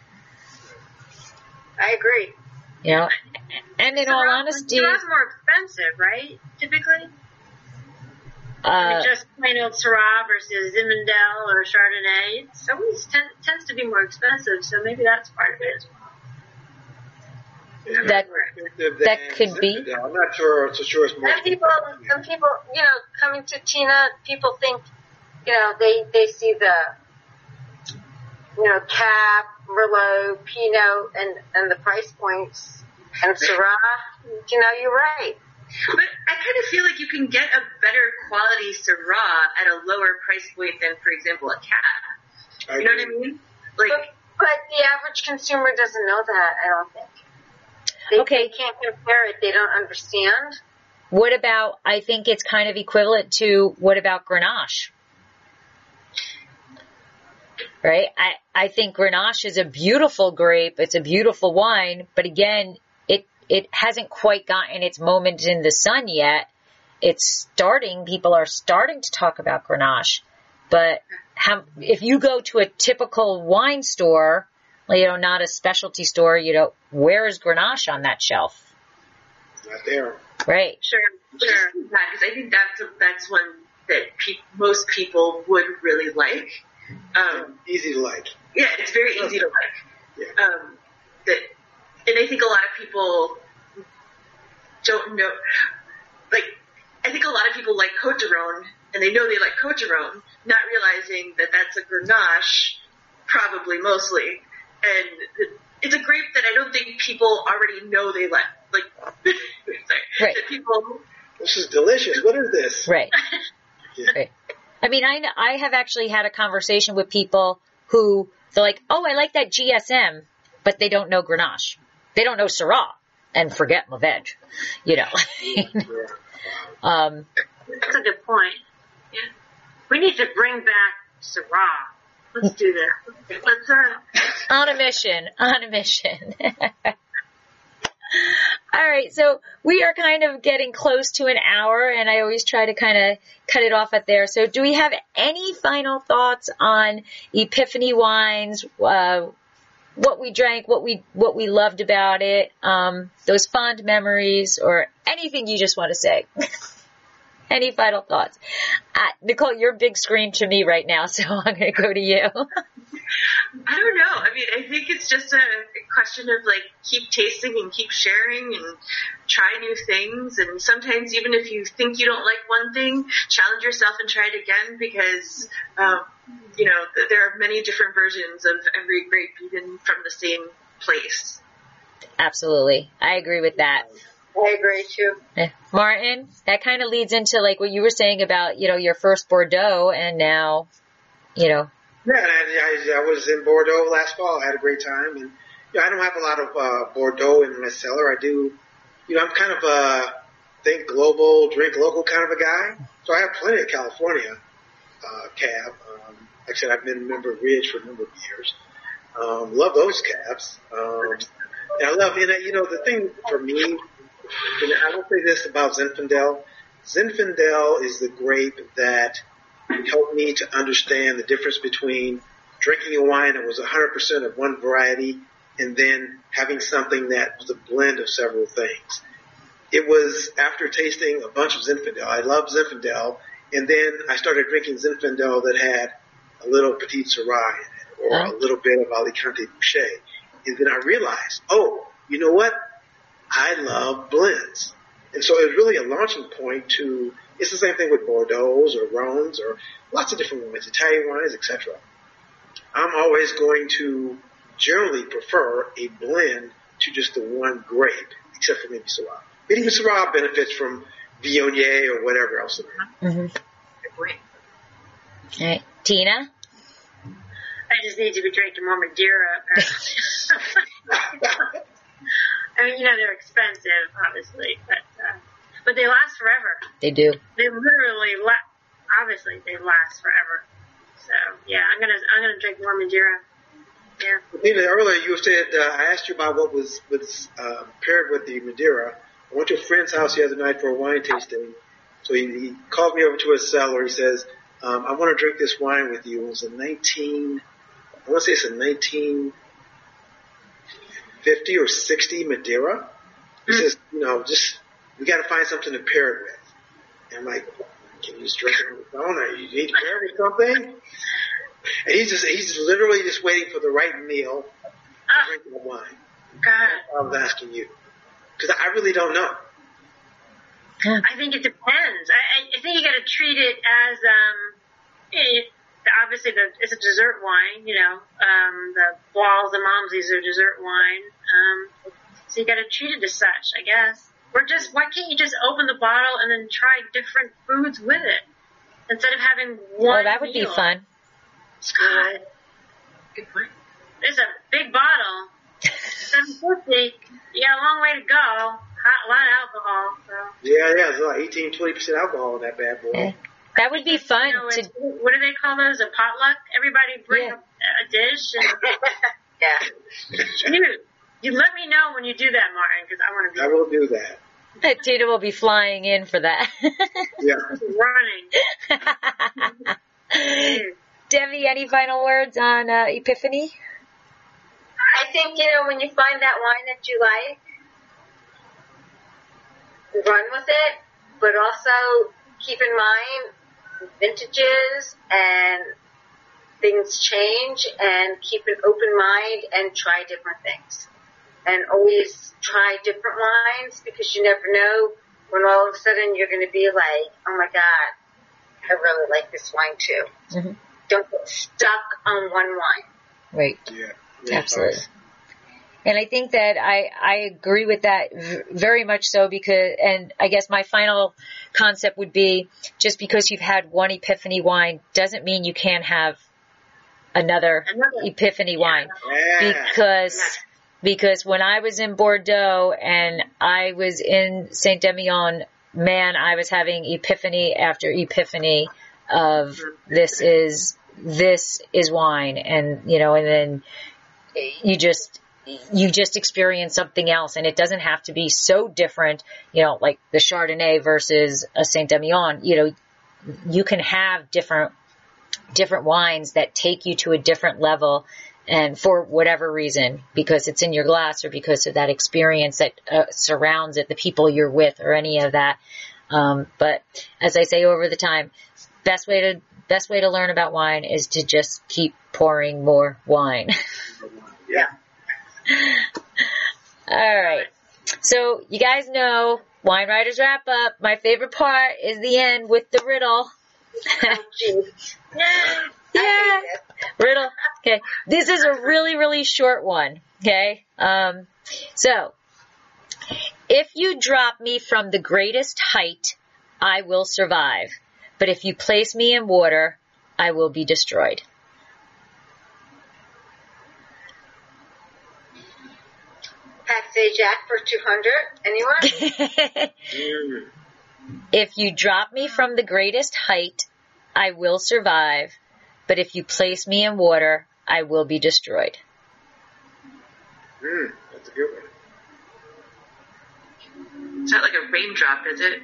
I agree. You know, and in Syrah, all honesty, Syrah's more expensive, right? Typically? uh, I mean, just plain old Syrah versus Zinfandel or Chardonnay. It's always ten, tends to be more expensive, so maybe that's part of it as well. that, that could be. I'm not sure, so sure it's more. Some people, some people, you know, coming to Tina, people think, you know, they, they see the, you know, Cab, Merlot, Pinot, and, and the price points, and Syrah, you know, you're right. But I kind of feel like you can get a better quality Syrah at a lower price point than, for example, a Cab. You know what I mean? Like, but, but the average consumer doesn't know that, I don't think. They, Okay. they can't compare it. They don't understand. What about, I think it's kind of equivalent to, what about Grenache? Right? I, I think Grenache is a beautiful grape. It's a beautiful wine, but again, it, it hasn't quite gotten its moment in the sun yet. It's starting, people are starting to talk about Grenache, but how, if you go to a typical wine store, you know, not a specialty store, you know, where is Grenache on that shelf? Not there. Right. Sure, Which sure. is bad, because I think that's a, that's one that pe- most people would really like. Um, Easy to like. yeah, it's very easy to like. Yeah. Um, that, and I think a lot of people don't know. Like, I think a lot of people like Côte d'Aron, and they know they like Côte d'Aron, not realizing that that's a Grenache, probably mostly. And it's a grape that I don't think people already know they like. Like, sorry, Right. that people. This is delicious. What is this? Right. Yeah. Right. I mean, I, I have actually had a conversation with people who, they're like, oh, I like that G S M, but they don't know Grenache. They don't know Syrah, and forget Mourvedre, you know. Yeah. um, That's a good point. Yeah. We need to bring back Syrah. Let's do that. Let's, uh, on a mission, on a mission. All right, so we are kind of getting close to an hour, and I always try to kind of cut it off at there. So do we have any final thoughts on Epiphany Wines, uh, what we drank, what we what we loved about it, um, those fond memories, or anything you just want to say? Any final thoughts? Uh, Nicole, you're a big screen to me right now, so I'm going to go to you. I don't know. I mean, I think it's just a question of, like, keep tasting and keep sharing and try new things. And sometimes even if you think you don't like one thing, challenge yourself and try it again, because, um, you know, th- there are many different versions of every grape, even from the same place. Absolutely. I agree with that. I agree too. Eh, Martin, that kind of leads into like what you were saying about, you know, your first Bordeaux and now, you know. Yeah, and I, I, I was in Bordeaux last fall. I had a great time. And, you know, I don't have a lot of uh, Bordeaux in my cellar. I do, you know, I'm kind of a think global, drink local kind of a guy. So I have plenty of California uh, cab. Um, like I said, I've been a member of Ridge for a number of years. Um, love those cabs. Um, and I love, you know, you know, the thing for me, and I don't say this about Zinfandel. Zinfandel is the grape that helped me to understand the difference between drinking a wine that was one hundred percent of one variety and then having something that was a blend of several things. it was after tasting a bunch of Zinfandel. I love Zinfandel. And then I started drinking Zinfandel that had a little Petit Syrah in it, or Huh? a little bit of Alicante Boucher. And then I realized, oh, you know what? I love blends. And so it was really a launching point to, it's the same thing with Bordeaux or Rhones or lots of different wines, Italian wines, et cetera. I'm always going to generally prefer a blend to just the one grape, except for maybe Syrah. But even Syrah benefits from Viognier or whatever else. Mm-hmm. Good point. All right. Tina? I just need to be drinking more Madeira, apparently. I mean, you know, they're expensive, obviously, but uh, but they last forever. They do. They literally, la- obviously, they last forever. So yeah, I'm gonna I'm gonna drink more Madeira. Yeah. Tina, earlier you said, uh, I asked you about what was, was uh, paired with the Madeira. I went to a friend's house the other night for a wine tasting. So he, he called me over to his cellar. He says, um, I want to drink this wine with you. It was a nineteen, I want to say it's a nineteen fifty or sixty Madeira. He mm. says, you know, just, we got to find something to pair it with. And I'm like, can you just drink it on the phone, or you need to pair it with something? And he's just, he's literally just waiting for the right meal to Ah, drink the wine. God, I was asking you. Because I really don't know. I think it depends. I, I think you got to treat it as um, it, obviously the, it's a dessert wine. You know, um, the Bols and Malmsey's are dessert wine. Um, so you got to treat it as such, I guess. Or just why can't you just open the bottle and then try different foods with it instead of having one? Well, that would meal? be fun. God, Good point. it's a big bottle. seven fifty. You got a long way to go. Hot, a lot of alcohol. So. Yeah, yeah, there's like eighteen, twenty percent alcohol in that bad boy. Yeah. That would be fun You know, to. it's- what do they call those? A potluck? Everybody bring Yeah. a, a dish. And Yeah. you, you let me know when you do that, Martin, because I want to I be will do that. Tina will be flying in for that. Yeah. running. Debbie, any final words on uh, Epiphany? I think, you know, when you find that wine that you like, run with it, but also keep in mind vintages and things change, and keep an open mind and try different things. And always try different wines, because you never know when all of a sudden you're going to be like, oh my God, I really like this wine too. Mm-hmm. Don't get stuck on one wine. Right. Yeah. Yeah. Absolutely. And I think that I, I agree with that v- very much so, because, and I guess my final concept would be, just because you've had one Epiphany wine doesn't mean you can't have another, Another. Epiphany wine. Yeah. Because, because when I was in Bordeaux and I was in Saint-Emilion, man, I was having epiphany after epiphany of this is, this is wine. And, you know, and then you just, you just experience something else, and it doesn't have to be so different, you know, like the Chardonnay versus a Saint-Emilion. You know, you can have different, different wines that take you to a different level, and for whatever reason, because it's in your glass or because of that experience that uh, surrounds it, the people you're with or any of that. Um, but as I say over the time, best way to, best way to learn about wine is to just keep pouring more wine. Yeah. All right. So you guys know, Wine Writers Wrap Up, my favorite part is the end with the riddle. Yeah. Riddle. Okay. This is a really, really short one. Okay. Um, so if you drop me from the greatest height, I will survive. But if you place me in water, I will be destroyed. Patsy Jack for two hundred. Anyone? Mm. If you drop me from the greatest height, I will survive. But if you place me in water, I will be destroyed. Mm. That's a good one. It's not like a raindrop, is it?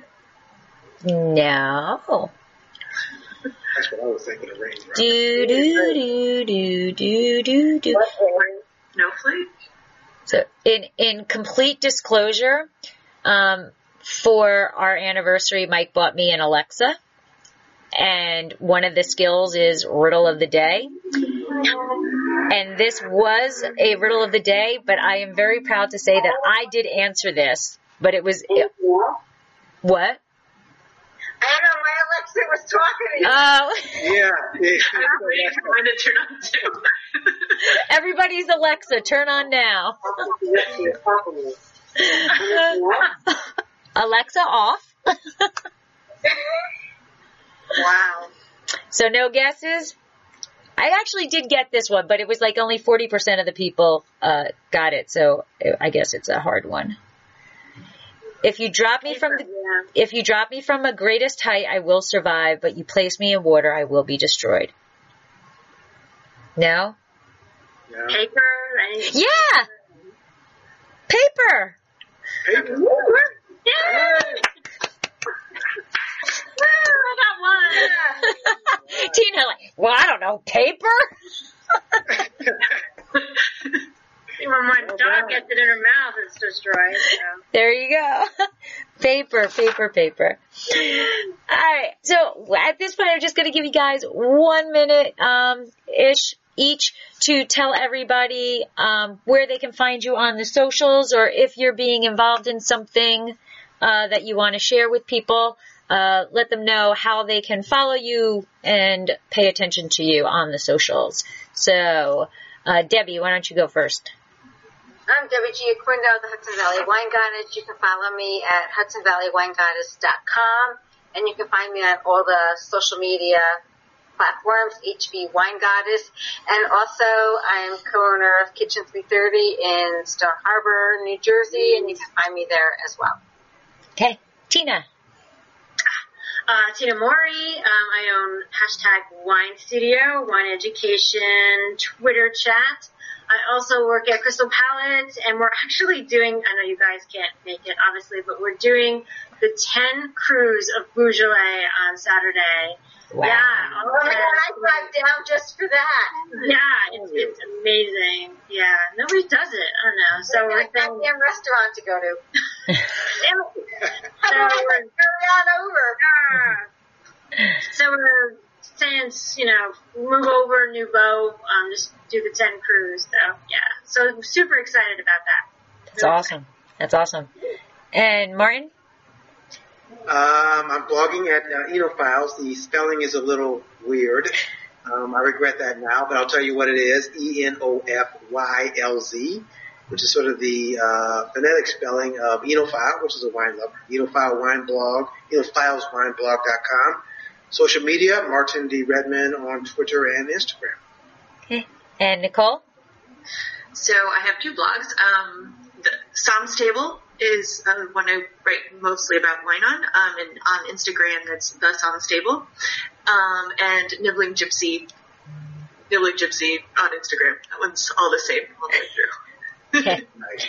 No. That's what I was thinking of raindrop. Do, do, do, do, do, do, do. Snowflake? So in, in complete disclosure, um, for our anniversary, Mike bought me an Alexa. And one of the skills is riddle of the day. And this was a riddle of the day, but I am very proud to say that I did answer this. But it was... It, what? I don't know, my Alexa was talking to you. Oh. Yeah. yeah. I'm waiting for mine to turn on too. Everybody's Alexa, turn on now. Alexa off. Wow. So no guesses? I actually did get this one, but it was like only forty percent of the people uh, got it, so I guess it's a hard one. If you drop me from the, if you drop me from a greatest height, I will survive, but you place me in water, I will be destroyed. No? Yeah. Paper. Anything? Yeah! Paper! Paper. Yeah. I got one. Tina, like, well, I don't know, paper? When my dog gets it in her mouth, it's destroyed. So. There you go. Paper, paper, paper. All right. So at this point, I'm just going to give you guys one minute um, ish each to tell everybody um, where they can find you on the socials, or if you're being involved in something uh, that you want to share with people. Uh, let them know how they can follow you and pay attention to you on the socials. So, uh, Debbie, why don't you go first? I'm Debbie G. Aquindo, the Hudson Valley Wine Goddess. You can follow me at hudson valley wine goddess dot com, and you can find me on all the social media platforms, H V Wine Goddess. And also, I am co-owner of Kitchen three thirty in Stone Harbor, New Jersey, and you can find me there as well. Okay. Tina. Uh, Tina Mori. Um, I own hashtag Wine Studio, Wine Education, Twitter chat. I also work at Crystal Palette, and we're actually doing, I know you guys can't make it, obviously, but we're doing the ten cruise of Beaujolais on Saturday. Wow. Yeah. Oh my God, I drive down just for that. Yeah, it's, it's amazing. Yeah, nobody does it. I don't know. So I we're got a goddamn restaurant to go to. so I'm we're, like, hurry on over. so we're saying, you know, move over, Nouveau, um, just do the ten cruise. So yeah, so I'm super excited about that. That's awesome. That's awesome. And Martin? Um, I'm blogging at uh, Enophiles. The spelling is a little weird. Um, I regret that now, but I'll tell you what it is. E N O F Y L Z, which is sort of the uh, phonetic spelling of Enophile, which is a wine lover. Enophile Wine Blog, enophiles wine blog dot com. Social media, Martin D. Redman on Twitter and Instagram. Okay. And Nicole? So I have two blogs. Um, the Psalms Table is uh, one I write mostly about wine on, um, and on Instagram that's the Psalms Table, um, and Nibbling Gypsy, Nibbling Gypsy on Instagram. That one's all the same all the way through. Okay. Nice.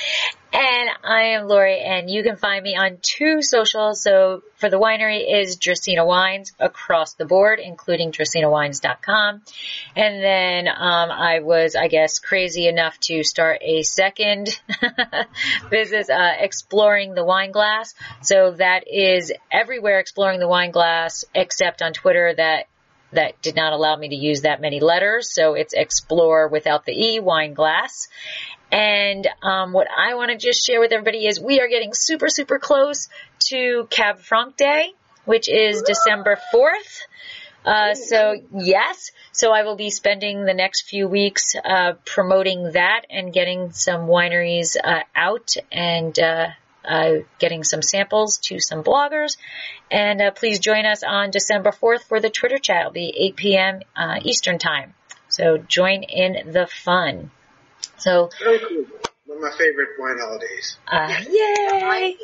And I am Lori, and you can find me on two socials. So for the winery is Dracaena Wines across the board, including dracaena wines dot com. And then um, I was, I guess, crazy enough to start a second business, uh, Exploring the Wine Glass. So that is everywhere, Exploring the Wine Glass, except on Twitter. That that did not allow me to use that many letters. So it's Explore without the E, Wine Glass. And um, what I want to just share with everybody is we are getting super, super close to Cab Franc Day, which is December fourth. Uh, so, yes. So I will be spending the next few weeks uh, promoting that and getting some wineries uh, out and uh, uh, getting some samples to some bloggers. And uh, please join us on December fourth for the Twitter chat. It'll be eight p.m. Uh, Eastern Time. So join in the fun. So, Very cool. One of my favorite wine holidays. uh, yay!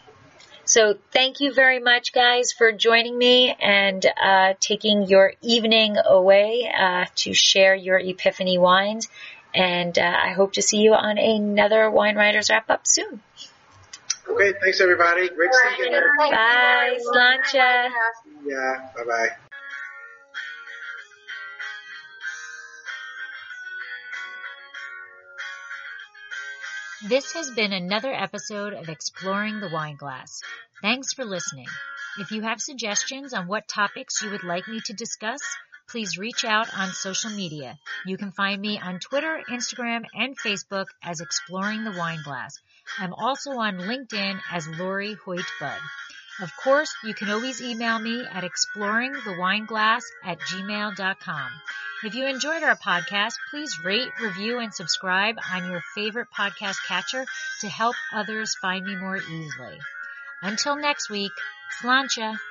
So thank you very much, guys, for joining me and uh, taking your evening away uh, to share your Epiphany wines. And uh, I hope to see you on another Wine Writers Wrap-Up soon. Okay, thanks everybody. Great seeing you. Bye, Slancha. Yeah, bye-bye. This has been another episode of Exploring the Wine Glass. Thanks for listening. If you have suggestions on what topics you would like me to discuss, please reach out on social media. You can find me on Twitter, Instagram, and Facebook as Exploring the Wine Glass. I'm also on LinkedIn as Lori Hoyt Budd. Of course, you can always email me at exploringthewineglass at gmail dot com. If you enjoyed our podcast, please rate, review, and subscribe on your favorite podcast catcher to help others find me more easily. Until next week, sláinte.